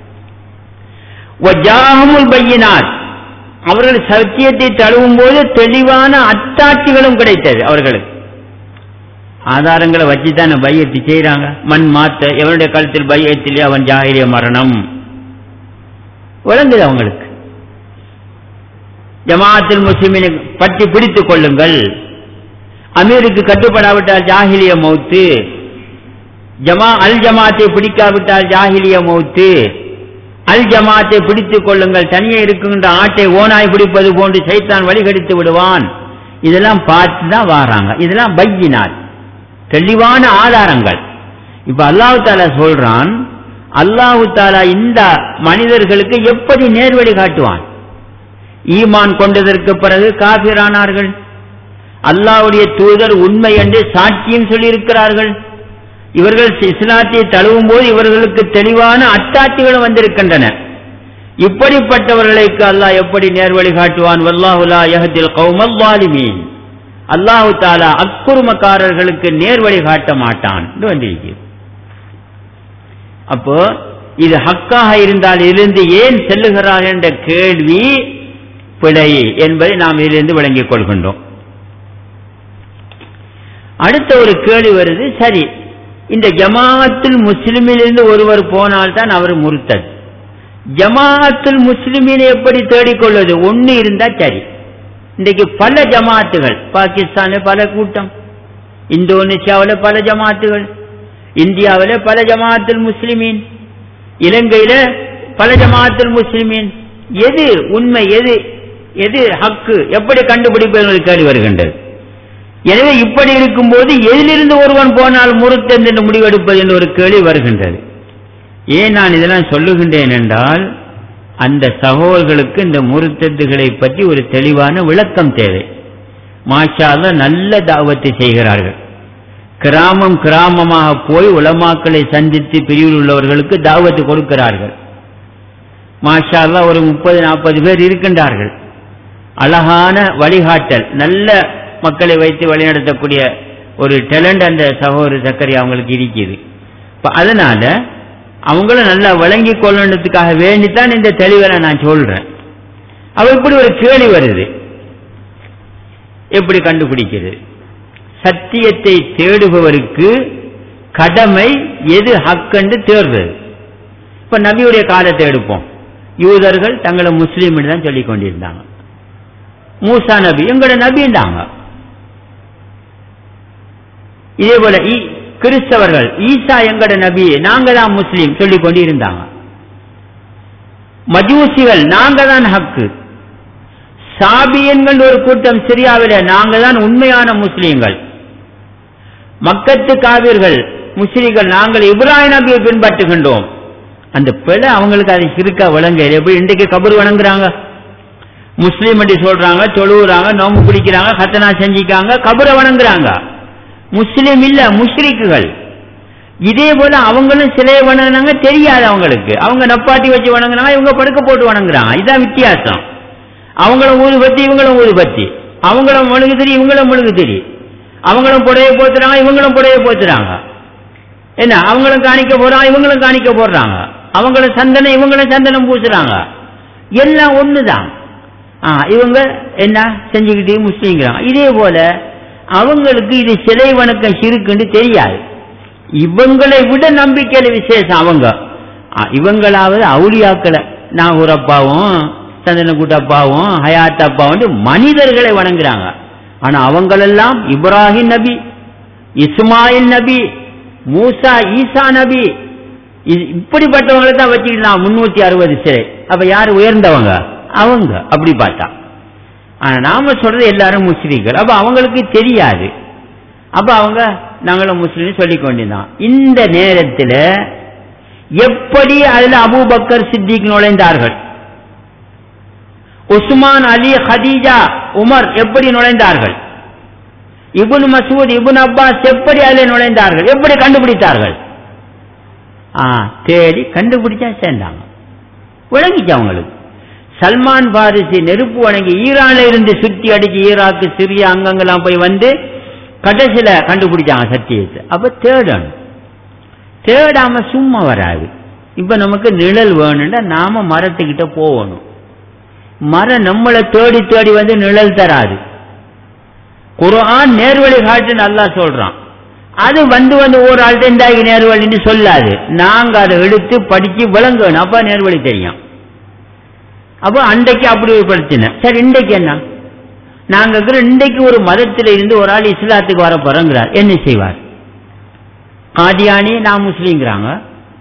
வஜாஹுல் பையினாத். அவர்கள் சத்தியத்தை தழுவும் போது தெளிவான அத்தாட்சிகளும் கிடைத்தது. அவர்களுக்கு ஆதாரங்களை வச்சுதான் பையத்தை செய்யறாங்க. மண் மாத்த எவனுடைய கழுத்தில் பையத்திலே அவன் ஜாஹிலிய மரணம் விளங்குது அவங்களுக்கு. ஜமாஅத்துல் முஸ்லிமீனை பற்றி பிடித்துக் கொள்ளுங்கள். அமீருக்கு கட்டுப்படாவிட்டால் ஜாஹிலிய மௌத்து. அல் ஜமாத்தை பிடிக்காவிட்டால் ஜாஹிலிய மௌத்து. அல் ஜமாத்தை பிடித்துக் கொள்ளுங்கள். தனியே இருக்கின்ற ஆட்டை ஓனாய் பிடிப்பது போன்று சைத்தான் வழிகடித்து விடுவான். இதெல்லாம் பார்த்து தான் வாராங்க. இதெல்லாம் பையினாத், தெளிவான ஆதாரங்கள். இப்ப அல்லாஹ் தஆலா சொல்றான், அல்லாஹ் தஆலா இந்த மனிதர்களுக்கு எப்படி நேர்வழி காட்டுவான். ஈமான் கொண்டதற்கு பிறகு காபிரானார்கள். அல்லாஹ்வுடைய தூதர் உண்மை என்று சாட்சியம் சொல்லியிருக்கிறார்கள். இவர்கள் இஸ்லாத்தை தழுவும் போது இவர்களுக்கு தெளிவான அத்தாட்சிகளும் வந்திருக்கின்றன. இப்படிப்பட்டவர்களுக்கு அல்லாஹ் எப்படி நேர்வழி காட்டுவான். வல்லாஹு லா யஹ்தில் கௌமல் ஸாலிமீன். அல்லாஹ் தஆலா அக்குர்மக்காரர்களுக்கு நேர்வழி காட்ட மாட்டான் என்று வந்திருக்கிறது. அப்போ இது ஹக்காக இருந்தால் இதிலிருந்து ஏன் செல்லுகிறார்கள் என்ற கேள்வி பிழை என்பதை நாம் இதிலிருந்து விளங்கிக் கொள்கின்றோம். அடுத்த ஒரு கேள்வி வருது, சரி இந்த ஜமாஅத்துல் முஸ்லிமிலிருந்து ஒருவர் போனால்தான் அவர் முர்த்தத். ஜமாஅத்துல் முஸ்லிமீனை எப்படி தேடிக்கொள்வது? ஒன்னு இருந்தா சரி. இன்றைக்கு பல ஜமாத்துகள், பாகிஸ்தானில் பல கூட்டம், இந்தோனேஷியாவில் பல ஜமாத்துகள், இந்தியாவில் பல ஜமாஅத்துல் முஸ்லிமீன், இலங்கையில பல ஜமாஅத்துல் முஸ்லிமீன். எது உண்மை, எது ஹக்கு, எப்படி கண்டுபிடிப்பது கேள்வி வருகின்றது. எனவே இப்படி இருக்கும்போது எதிலிருந்து ஒருவன் போனால் முர்த்தத் என்று முடிவெடுப்பது என்று ஒரு கேள்வி வருகின்றது. ஏன் நான் இதெல்லாம் சொல்லுகின்றேன் என்றால், அந்த சகோதரர்களுக்கு இந்த முர்த்தத்துகளை பற்றி ஒரு தெளிவான விளக்கம் தேவை. மாஷா அல்லாஹ் நல்ல தாவத்தை செய்கிறார்கள். கிராமமாக போய் உலமாக்களை சந்தித்து பிரிவில் உள்ளவர்களுக்கு தாவத்து கொடுக்கிறார்கள். மாஷா அல்லாஹ் ஒரு 30-40 பேர் இருக்கின்றார்கள். அழகான வழிகாட்டல், நல்ல மக்களை வைத்து வழிநடத்தக்கூடிய ஒரு டேலண்ட் அந்த சகோதரர் சக்கரியா அவங்களுக்கு இருக்குது. அதனால அவங்கள நல்லா வழங்கி கொள்ளணுன்றதுக்காக வேண்டித்தான் இந்த தெளிவை நான் சொல்றேன். அவ இப்படி ஒரு கேள்வி வருது, எப்படி கண்டுபிடிக்கிறது? சத்தியத்தை தேடுபவருக்கு கடமை எது ஹக்கென்று தேர்வது. இப்ப நபியுடைய காலத்தை எடுப்போம். யூதர்கள் தங்களை முஸ்லீம் தான் சொல்லிக் கொண்டிருந்தாங்க. மூசா நபி எங்களோட நபிண்டாங்க. இதே போல கிறிஸ்தவர்கள் ஈசா எங்கட நபி, நாங்க தான் முஸ்லீம் சொல்லிக் கொண்டு இருந்தாங்க. மஜூசிகள் நாங்க தான் ஹக்கு. சாபியன்கள் ஒரு கூட்டம் சிரியாவில், நாங்க தான் உண்மையான முஸ்லீம்கள். மக்கத்து காவிர்கள் முஸ்லிம்கள், நாங்கள் இப்ராஹிம் நபியை பின்பற்றுகின்றோம். அந்த பிழை அவங்களுக்கு அதை சிறுக்கா வழங்க. எப்படி இன்றைக்கு கபர் வணங்குறாங்க, முஸ்லீம் என்று சொல்றாங்க, தொழுகிறாங்க, நோம்பு பிடிக்கிறாங்க, கத்தனா செஞ்சிக்காங்க, கபரை வணங்குறாங்க. முஸ்லிம் இல்ல, முஷ்ரிக்குகள். இதே போல அவங்களும் சிலையை வணங்கினாங்க, தெரியாது அவங்களுக்கு. அவங்க நப்பாட்டி வச்சு வணங்குறாங்க, இவங்க படுக்க போட்டு வணங்குறாங்க. இதுதான் வித்தியாசம். அவங்களும் ஊதுபத்தி, இவங்களும் ஊதுபத்தி. அவங்களும் மெழுகு திரி, இவங்களும் மெழுகு திரி. அவங்களும் புடைய போத்துறாங்க, இவங்களும் புடைய போத்துறாங்க. என்ன, அவங்களும் காணிக்க போறாங்க, இவங்களும் காணிக்க போடுறாங்க. அவங்களும் சந்தனம், இவங்களும் சந்தனம் பூசுறாங்க. எல்லாம் ஒண்ணுதான். இவங்க என்ன செஞ்சுக்கிட்டு முஸ்லீம்ங்கிறாங்க. இதே போல அவங்களுக்கு இது சிலை வணக்கம் ஷிர்க்குன்னு தெரியாது. இவங்களை விட நம்பிக்கையில விசேஷம் அவங்க. இவங்களாவது அவுலியாக்களை, நாகூர் அப்பாவும் சந்தனக்கூட்டப்பாவும் ஹயாத் அப்பாவும் மனிதர்களை வணங்குறாங்க. ஆனா அவங்களெல்லாம் இப்ராஹிம் நபி, இஸ்மாயில் நபி, மூசா, ஈசா நபி, இப்படிப்பட்டவங்களை தான் வச்சுக்கிட்டு 360 சிலை. அப்ப யாரு உயர்ந்தவங்க? அவங்க. அப்படி பார்த்தா ஆனா நாம சொல்றது எல்லாரும் முஸ்லீம்கள். அப்ப அவங்களுக்கு தெரியாது. அப்ப அவங்க நாங்களும் முஸ்லீம் சொல்லிக் கொண்டிருந்தோம். இந்த நேரத்தில் எப்படி அதுல அபூபக்கர் சித்திக் நுழைந்தார்கள், உஸ்மான், அலி, ஹதீஜா, உமர் எப்படி நுழைந்தார்கள், இப்னு மசூத், இப்னு அப்பாஸ் எப்படி அதில் நுழைந்தார்கள், எப்படி கண்டுபிடித்தார்கள்? தேடி கண்டுபிடிச்சா சேர்ந்தாங்க. விளங்கிச்சு அவங்களுக்கு. சல்மான் பாரிசி நெருப்பு வணங்கி ஈரான்ல இருந்து சுற்றி அடிச்சு ஈராக்கு, சிரியா அங்கங்கெல்லாம் போய் வந்து கடைசியில கண்டுபிடிச்சாங்க சத்தியத்தை. அப்ப தேடணும். தேடாம சும்மா வராது. இப்ப நமக்கு நிழல் வேணும்னா நாம மரத்துக்கிட்ட போகணும். மரம் நம்மளை தேடி தேடி வந்து நிழல் தராது. குர்ஆன் நேர்வழி காட்டுன்னு அல்லாஹ் சொல்றான். அது வந்து வந்து ஒரு ஆள்கிட்ட இந்தாகி நேர்வழின்னு சொல்லாது. நாங்க அதை எடுத்து படிச்சு விளங்கணும். அப்ப நேர்வழி தெரியும். அப்போ அன்றைக்கு அப்படி ஒரு பிரச்சனை. சரி, இன்றைக்கு என்ன? நாங்க இன்றைக்கு ஒரு மதத்தில் இருந்து ஒரு ஆள் இஸ்லாத்துக்கு வர போறோங்கிறார். என்ன செய்வார்? காதியானி நான் முஸ்லீம்ங்கிறாங்க,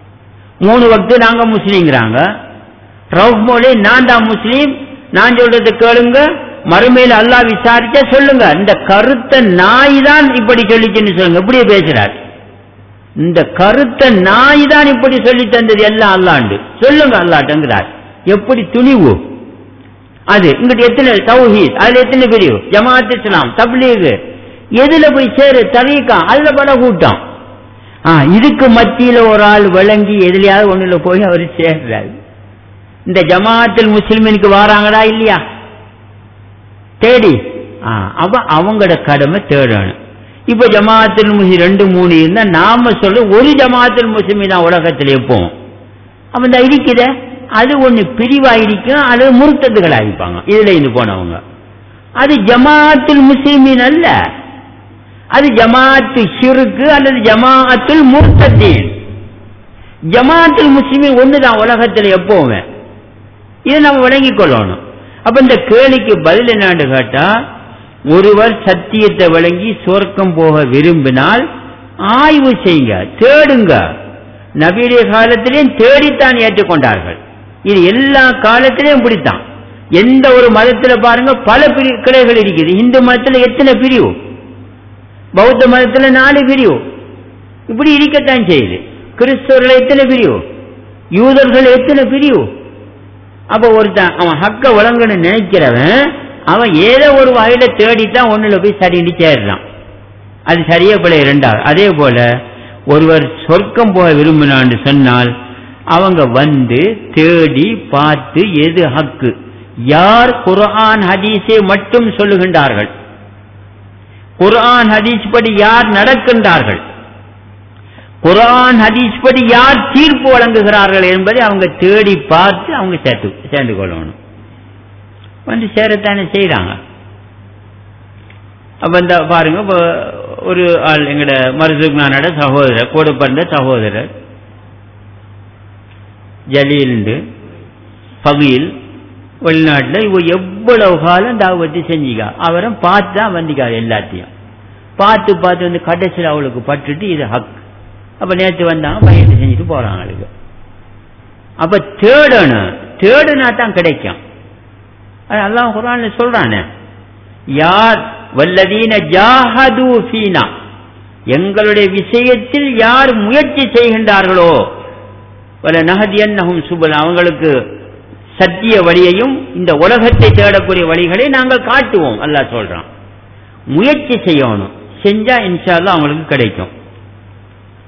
3 வக்து நாங்க முஸ்லீம்ங்கிறாங்க, ரவுஃப் மௌலி நான் தான் முஸ்லீம், நான் சொல்றது கேளுங்க, மறுமையில் அல்லாஹ் விசாரிச்சா சொல்லுங்க, இந்த கருத்தை நாய் தான் இப்படி சொல்லிச்சுன்னு சொல்லுங்க. இப்படியே பேசுறார். இந்த கருத்தை நாய் தான் இப்படி சொல்லி தந்தது எல்லாம் அல்லாண்டு சொல்லுங்க அல்லாட்டுங்கிறார். எப்படி துணிவு அது! இங்கிட்ட எத்தனை தௌஹீத், அதுல எத்தனை பிரிவு, ஜமாத் இஸ்லாம், தப்லீக், எதுல போய் சேரு, தரீகா, அதுல பல கூட்டம். இதுக்கு மத்தியில ஒரு ஆள் விளங்கி எதுலையாவது ஒண்ணுல போய் அவர் சேர்றாரு. இந்த ஜமாத்தில் முஸ்லிமினுக்கு வாராங்களா இல்லையா தேடி? அவங்களோட கடமை தேடணும். இப்ப ஜமாத்தில் முஸ்லிம் 2 3 இருந்தா நாம சொல்ல ஒரு ஜமாத்தில் முஸ்லிம் தான் உலகத்தில் எப்போவும். அப்ப இந்த இருக்குத அது ஒண்ணு பிரிவாயிருக்கும், அது முர்த்தத்துகள் ஆகிப்பாங்க. இதுல இருந்து போனவங்க அது ஜமாத்துல் முஸ்லிமின் அல்ல, அது ஜமாத்து ஷிர்க் அல்லது ஜமாத்துல் முர்த்ததீன். ஜமாத்துல் முஸ்லிமின் ஒண்ணுதான் உலகத்தில் எப்பவுமே. இதை நம்ம விளங்கிக் கொள்ளணும். அப்ப இந்த கேள்விக்கு பதில் என்னான்னு கேட்டா, ஒருவர் சத்தியத்தை விளங்கி சொர்க்கம் போக விரும்பினால் ஆய்வு செய்யுங்க, தேடுங்க. நபியுடைய காலத்திலேயும் தேடித்தான் ஏற்றுக்கொண்டார்கள். இது எல்லா காலத்திலையும் இப்படித்தான். எந்த ஒரு மதத்தில் பாருங்க பல கிளைகள் இருக்குது. இந்து மதத்தில் எத்தனை பிரிவு, பௌத்த மதத்தில் 4 பிரிவு, இப்படி இருக்கத்தான் செய்யுது. கிறிஸ்தவர்கள் எத்தனை பிரிவு, யூதர்கள் எத்தனை பிரிவு. அப்ப ஒருத்தன் அவன் ஹக்க வழங்கன்னு நினைக்கிறவன் அவன் ஏதோ ஒரு வகையில தேடித்தான் ஒண்ணுல போய் சரின்னு சேர்றான். அது சரியா பிள்ளை 2வது. அதே போல ஒருவர் சொர்க்கம் போக விரும்பினான்னு சொன்னால் அவங்க வந்து தேடி பார்த்து எது ஹக்கு, யார் குர்ஆன் ஹதீஸை மட்டும் சொல்லுகின்றார்கள், குர்ஆன் ஹதீஸ் படி யார் நடக்கின்றார்கள், குர்ஆன் ஹதீஸ் படி யார் தீர்ப்பு வழங்குகிறார்கள் என்பதை அவங்க தேடி பார்த்து அவங்க சேர்ந்து கொள்ளணும். வந்து சேரத்தானே செய்யறாங்க. அப்ப இந்த பாருங்க, ஒரு ஆள் எங்கட மருதுக்னானோட சகோதரர், கூட பிறந்த சகோதரர் ஜலீல் பகீல், வெளிநாட்டில் இவ எவ்வளவு காலம் தாவத்தி செஞ்சிக்கா, அவரை பார்த்து தான் வந்திக்காரு. எல்லாத்தையும் பார்த்து பார்த்து வந்து கடைசியில் அவளுக்கு பட்டுட்டு இது ஹக். அப்ப நேற்று வந்தாங்க, பையன் செஞ்சுட்டு போறாங்க அவளுக்கு. அப்ப தேடணும், தேடுனா தான் கிடைக்கும். அல்லாஹ் குர்ஆன்ல சொல்றானே, யார் வல்லதீன ஜாஹது ஃபீனா, எங்களுடைய விஷயத்தில் யார் முயற்சி செய்கின்றார்களோ, வல நஹதியன்னஹும் சுபல், அவங்களுக்கு சத்திய வழியையும் இந்த உலகத்தை தேடக்கூடிய வழிகளை நாங்கள் காட்டுவோம். அல்லாஹ் சொல்றான். முயற்சி செய்யணும், செஞ்சா இன்ஷா அல்லாஹ் அவங்களுக்கு கிடைக்கும்.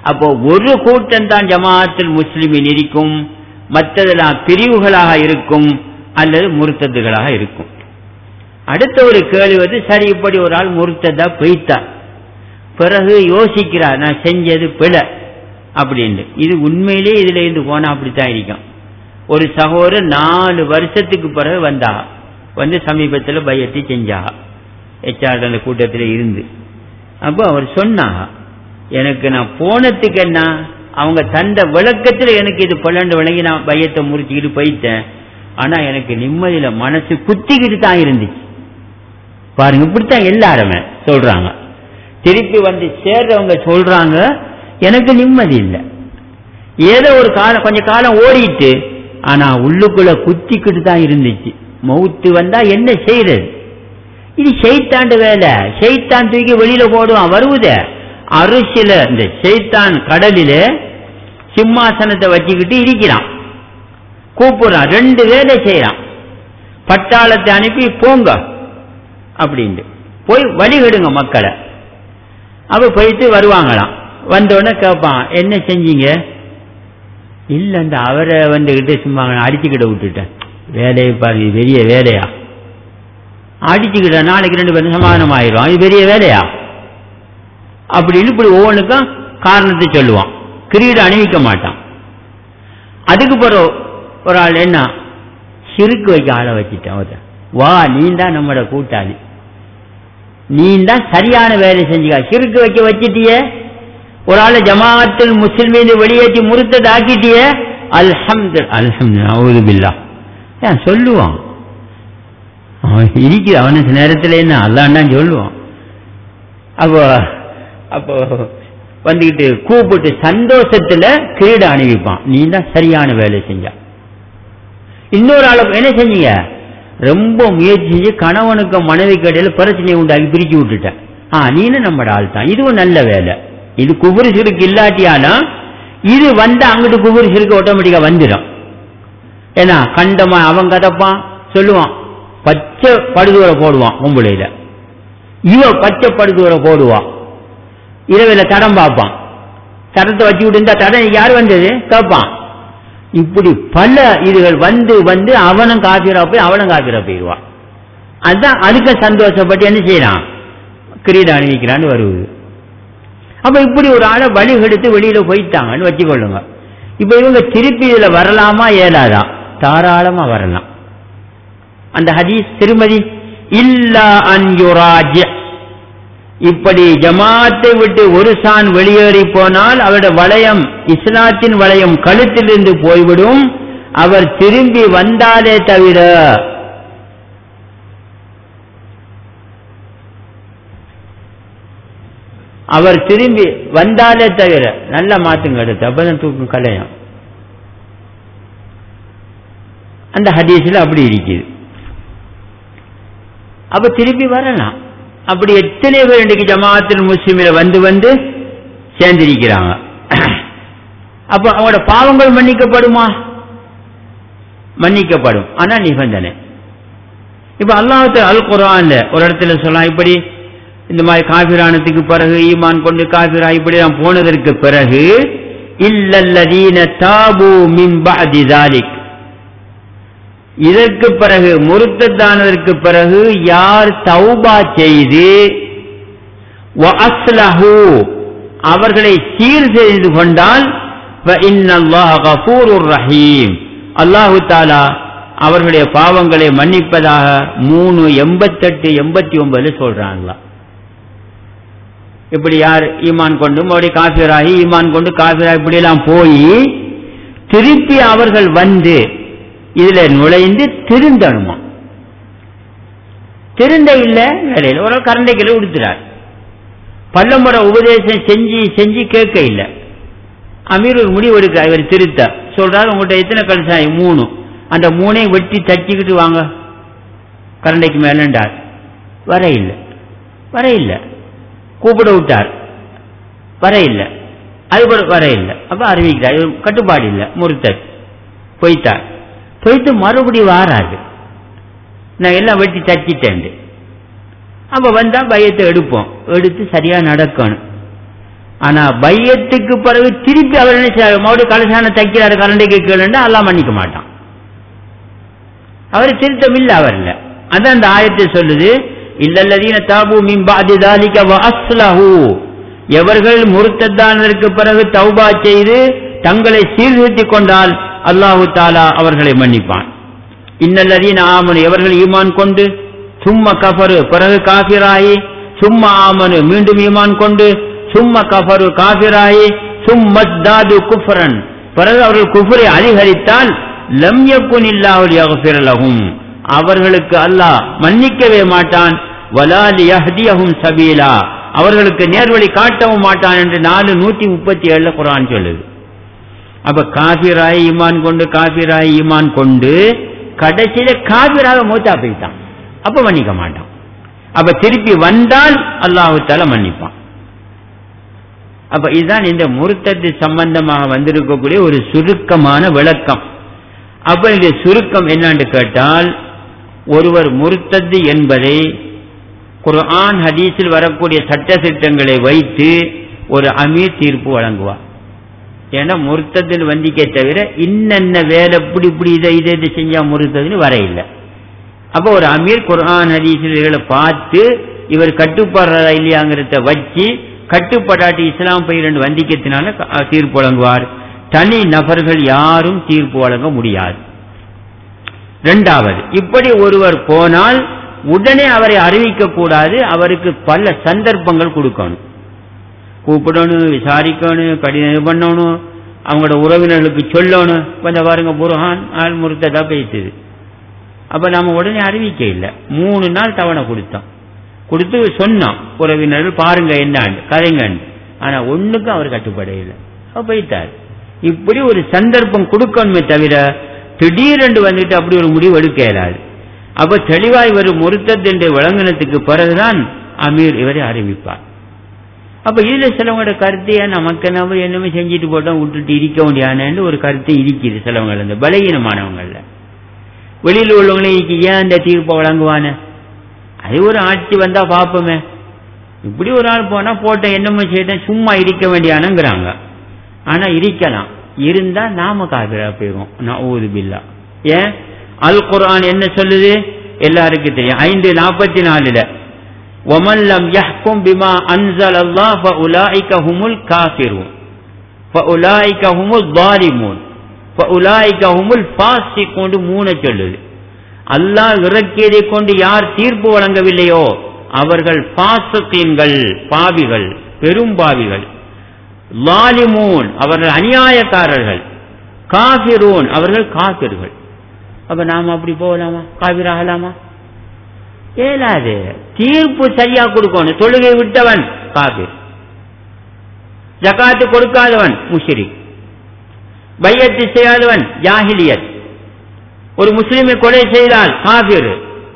அப்போ ஒரு கூட்டம் தான் ஜமாஅத்துல் முஸ்லிமின் இருக்கும், மற்றதெல்லாம் பிரிவுகளாக இருக்கும் அல்லது முர்த்ததுகளாக இருக்கும். அடுத்த ஒரு கேள்வி சரி, இப்படி ஒரு ஆள் முர்த்ததா போய்த்தார், பிறகு யோசிக்கிறார் நான் செஞ்சது பிழை அப்படின்னு. இது உண்மையிலே இதுல இருந்து போனா அப்படித்தான் இருக்கும். ஒரு சகோதரர் 4 வருஷத்துக்கு பிறகு வந்து சமீபத்தில் பையத்தை செஞ்சாக HR அந்த கூட்டத்தில் இருந்து. அப்போ அவர் சொன்னாங்க, எனக்கு நான் போனதுக்கு என்ன, அவங்க தந்த விளக்கத்தில் எனக்கு இது பல்லண்டு விளங்கி நான் பையத்தை முறிச்சுக்கிட்டு போயிட்டேன். ஆனா எனக்கு நிம்மதியில மனசு குத்திக்கிட்டு தான் இருந்துச்சு. பாருங்க, இப்படித்தான் எல்லாருமே சொல்றாங்க. திருப்பி வந்து சேர்றவங்க சொல்றாங்க, எனக்கு நிம்மதி இல்லை, ஏதோ ஒரு காலம் கொஞ்ச காலம் ஓடிட்டு ஆனா உள்ளுக்குள்ள குத்திக்கிட்டு தான் இருந்துச்சு. மௌத்து வந்தா என்ன செய்யறது? இது ஷைத்தாண்டு வேலை. ஷைத்தான் தூக்கி வெளியில போடுவான். வருவதே அரிசில இந்த ஷைத்தான் கடலில சிம்மாசனத்தை வச்சுக்கிட்டு இருக்கிறான், கூப்பிடுறான், 2 வேலை செய்யறான். பட்டாளத்தை அனுப்பி போங்க அப்படின்ட்டு போய் வழிகெடுங்க மக்களை. அப்ப போயிட்டு வருவாங்களாம். வந்தோடனே கேட்பான், என்ன செஞ்சீங்க? இல்ல அந்த அவரை வந்துகிட்டு சும்மா அடிச்சுக்கிட்ட விட்டுட்டேன். வேலையை பாருங்க, பெரிய வேலையா? அடிச்சுக்கிட்ட நாளைக்கு 2 பேரும் சமாதானம் ஆயிரும், இது பெரிய வேலையா அப்படின்னு இப்படி ஒவ்வொன்றுக்கும் காரணத்தை சொல்லுவான். கிரீட அணிவிக்க மாட்டான். அதுக்கு பிறகு ஒரு ஆள் என்ன சிறுக்கு வைக்க ஆளை வச்சுட்டான். வா, நீ தான் நம்மளோட கூட்டாளி, நீ தான் சரியான வேலை செஞ்சுக்கா. சிறுக்கு வைக்க வச்சிட்டிய, ஒரு ஆளை ஜமாஅத்துல் முஸ்லிமீன் வெளியேற்றி முர்த்தத் ஆக்கிட்டிய. அல்ஹம்துலில்லாஹ் ஏன் சொல்லுவான்? இருக்கு அவனுக்கு நேரத்தில் என்ன அல்லாஹ் சொல்லுவான். அப்போ வந்துகிட்டு கூப்பிட்டு சந்தோஷத்துல கிரீட அணிவிப்பான், நீ தான் சரியான வேலை செஞ்ச. இன்னொரு ஆளு என்ன செஞ்சீங்க? ரொம்ப முயற்சி செஞ்சு கணவனுக்கு மனைவி கடையில பிரச்சனையை உண்டாக்கி பிரிச்சு விட்டுட்டேன். நீனு நம்மட ஆள் தான், இதுவும் நல்ல வேலை. இது குபுரு சிறுக்கு இல்லாட்டியாலும் இது வந்து அங்கிட்டு குபுரு சிறுக்கு ஆட்டோமேட்டிக்கா வந்துடும். ஏன்னா கண்டமா அவன் கதப்பான் சொல்லுவான், பச்சை படுதுவர போடுவான் பொம்பளையில, இவ பச்சை படுதுவர போடுவான். இரவில் தடம் பார்ப்பான், தடத்தை வச்சு விட்டு இந்த தடம் யார் வந்தது கேட்பான். இப்படி பல இதுகள் வந்து வந்து அவனும் காப்பீரா போய் அவனும் காப்பீரா போயிடுவான். அதுதான் அதுக்கு சந்தோஷப்பட்டு என்ன செய்யறான், கிரீட அணிவிக்கிறான்னு வருவது. அப்ப இப்படி ஒரு ஆளை வழி எடுத்து வெளியில போயிட்டாங்கன்னு வச்சுக்கொள்ளுங்க. இப்ப இவங்க திருப்பி இதுல வரலாமா இயலாதா? தாராளமா வரலாம். அந்த ஹதீஸ் திருமதி இல்லா அன் யுராஜி, இப்படி ஜமாத்தை விட்டு ஒரு சான் வெளியேறி போனால் அவருடைய வளையம், இஸ்லாத்தின் வளையம் கழுத்திலிருந்து போய்விடும். அவர் திரும்பி வந்தாலே தவிர, அவர் திரும்பி வந்தாலே தவிர, நல்ல மாத்துங்க எடுத்து அப்பதான் தூக்கும் கலையம். அந்த ஹதீஸ்ல அப்படி இருக்குது. அப்ப திரும்பி வரலாம். அப்படி எத்தனை பேர் இன்றைக்கு ஜமாஅத்துல் முஸ்லிமில வந்து வந்து சேர்ந்திருக்கிறாங்க. அப்ப அவங்களோட பாவங்கள் மன்னிக்கப்படுமா? மன்னிக்கப்படும். ஆனா நிபந்தனை. இப்ப அல்லாஹ் அல் குர்ஆன்ல ஒரு இடத்துல சொல்லலாம், இப்படி இந்த மாதிரி காபிரானத்துக்கு பிறகு ஈமான் கொண்டு காபிரா இப்படி நான் போனதற்கு பிறகு இல்லல்லதீன தாபு மின் பஅதி ஸாலிக், இதற்கு பிறகு முர்த்ததானதற்கு பிறகு யார் தௌபா செய்து வஅஸ்லஹு அவர்களை சீர் செய்து கொண்டால் ஃபஇன்னல்லாஹ கஃபூருர் ரஹீம், அல்லாஹ் தஆலா அவர்களுடைய பாவங்களை மன்னிப்பதாக 3:88-89 சொல்றாங்களா. இப்படி யார் ஈமான் கொண்டு மறுபடியும் காஃபிராகி ஈமான் கொண்டு காஃபிராகி இப்படி எல்லாம் போய் திருப்பி அவர்கள் வந்து இதுல நுழைந்து திருந்தணுமா? திருந்த இல்ல வேலையில் ஒரு கரண்டைகளை உடுத்துறார். பல்லமுறை உபதேசம் செஞ்சு செஞ்சு கேட்க இல்லை. அமீர் ஒரு முடிவு எடுக்கிறார், இவர் திருத்த சொல்றாரு, உங்கள்கிட்ட எத்தனை கல்சாய்? 3. அந்த 3ஐயும் வெட்டி தச்சிக்கிட்டு வாங்க கரண்டைக்கு மேலண்டார். வர இல்லை, வர இல்லை. கூப்பிட விட்டார், வர இல்லை. அது வர இல்லை. அப்ப அறிவிக்கிறார், கட்டுப்பாடு இல்லை, முர்த்தத் போய்த்தார். போயிட்டு மறுபடியும் வாராது, நான் எல்லாம் வெட்டி தச்சிட்டேன். அப்ப வந்தா பயத்தை எடுப்போம், எடுத்து சரியா நடக்கணும். ஆனா பையத்துக்கு பிறகு திருப்பி அவர் என்ன செய்ய மறுபடியும் கலசான தைக்கிறாரு கரண்டைக்கு கேளுன்னா அல்லாஹ் மன்னிக்க மாட்டான். அவர் திருத்தம் இல்ல அவர்ல. அதான் அந்த ஆயத்தை சொல்லுது, இல்லல்லதீன தாபு மின் பஅதி ذلك வஅஸ்லஹு, எவர்கள் முர்த்தத்தானதற்கு பிறகு தௌபா செய்து தங்களை சீர்திருத்திக் கொண்டால் அல்லாஹு தஆலா அவர்களை மன்னிப்பான். இன்னல்லதீன ஆமனு, எவர்கள் ஈமான் கொண்டு, சும்ம கஃபரு, பிறகு காஃபிராயி, சும்ம ஆமனு, மீண்டும் ஈமான் கொண்டு, சும்ம கஃபரு, காஃபிராயி, சும்மஸ்தாது குஃப்ரன், பிறகு அவர்கள் குஃப்ரை அதிகரித்தால் லம் யகுனில்லாஹு லியக்ஃபிர லஹும், அவர்களுக்கு அல்லாஹ் மன்னிக்கவே மாட்டான். வலா லியஹ்தியஹும் சபீலா, அவர்களுக்கு நேர்வழி காட்டவும் மாட்டான் என்று 4:137 குர்ஆன் சொல்லுது. அப்ப காஃபிராய் ஈமான் கொண்டு காஃபிராய் ஈமான் கொண்டு கடைசியில காஃபிராக மூத்தா போயிட்டான், அப்ப மன்னிக்க மாட்டான். அப்ப திருப்பி வந்தால் அல்லாஹ் தஆலா மன்னிப்பான். அப்ப இதுதான் இந்த முர்த்தத் சம்பந்தமாக வந்திருக்கக்கூடிய ஒரு சுருக்கமான விளக்கம். அப்ப இந்த சுருக்கம் என்னன்னு கேட்டால், ஒருவர் முர்த்தத் என்பதை குர்ஆன் ஹதீஸில் வரக்கூடிய சட்ட திட்டங்களை வைத்து ஒரு அமீர் தீர்ப்பு வழங்குவார். ஏன்னா முர்த்தத்தில் வந்திக்கே தவிர இன்னென்ன வேலை இப்படி இப்படி இதை செஞ்சா முர்த்ததுன்னு வர இல்லை. அப்போ ஒரு அமீர் குர்ஆன் ஹதீஸ்களை பார்த்து இவர் கட்டுப்படுறதா இல்லையாங்கிறத வச்சு கட்டுப்படாட்டி இஸ்லாம் பயிரண்டு வந்திக்கத்தினால தீர்ப்பு வழங்குவார். தனி நபர்கள் யாரும் தீர்ப்பு வழங்க முடியாது. இரண்டாவது, இப்படி ஒருவர் போனால் உடனே அவரை அறிவிக்க கூடாது, அவருக்கு பல சந்தர்ப்பங்கள் கொடுக்கணும். கூப்பிடணும், விசாரிக்கணும், கடிதம் பண்ணணும், அவங்களோட உறவினர்களுக்கு சொல்லணும். கொஞ்சம் பாருங்க புர்ஹான் ஆள் முர்த்ததா பேசுது. அப்ப நாம உடனே அறிவிக்க இல்லை. 3 நாள் தவணை கொடுத்து சொன்னோம் உறவினர்கள் பாருங்க என்னாண்டு கதைங்கண்டு. ஆனா ஒண்ணுக்கும் அவர் கட்டுப்பட இல்லை, போயிட்டார். இப்படி ஒரு சந்தர்ப்பம் கொடுக்கணுமே தவிர திடீரென்று வந்துட்டு அப்படி ஒரு முடிவு எடுக்க இயலாது. அப்ப தெளிவாய் வரும் முர்த்தத் என்ற விளங்கினத்துக்கு பிறகுதான் அமீர் இவரை அறிவிப்பார். அப்ப இதுல சிலவங்களோட கருத்து, நமக்கு நம்ம என்னமே செஞ்சுட்டு போட்டோம் விட்டுட்டு இருக்க முடியாதுன்னு ஒரு கருத்து இருக்குது சிலவங்க, இந்த பலகீனமானவங்கள்ல. வெளியில் உள்ளவங்களே ஏன் அந்த தீர்ப்பை வழங்குவானே, அது ஒரு ஆட்சி வந்தா பாப்போமே, இப்படி ஒரு ஆள் போனா போட்ட என்னமோ செய்ய சும்மா இருக்க வேண்டியானுங்கிறாங்க. ஆனா இருக்கலாம், இருந்தா நாம காபிரா போயிடும். நஊது பில்லாஹ். ஏன் அல் குர்ஆன் என்ன சொல்லுது எல்லாருக்கும் தெரியும். 5:44 وَمَنْ لَمْ يَحْكُمْ بِمَا أَنزَلَ اللَّهُ فَأُولَئِكَ هُمُ الْكَافِرُونَ فَأُولَئِكَ هُمُ الظَّالِمُونَ فَأُولَئِكَ هُمُ الْفَاسِقُونَ 3 சொல்லுது. அல்லாஹ் இறக்கியதை கொண்டு யார் தீர்ப்பு வழங்கவில்லையோ அவர்கள் பாசிகீன்கள், பாவிகள், பெரும் பாவிகள். லாலிமூன், அவர்கள் அநியாயக்காரர்கள். காஃபிரூன், அவர்கள் காஃபிர்கள். அப்ப நாம அப்படி போகலாமா, காஃபிராகலாமா? ஏலாது. தீர்ப்பு சரியா கொடுக்கணும். தொழுகை விட்டவன் காஃபிர், ஜகாத்து கொடுக்காதவன் முஷ்ரிக், பையத்து செய்யாதவன் ஜாஹிலியத், ஒரு முஸ்லிமை கொலை செய்தால் காஃபிர்,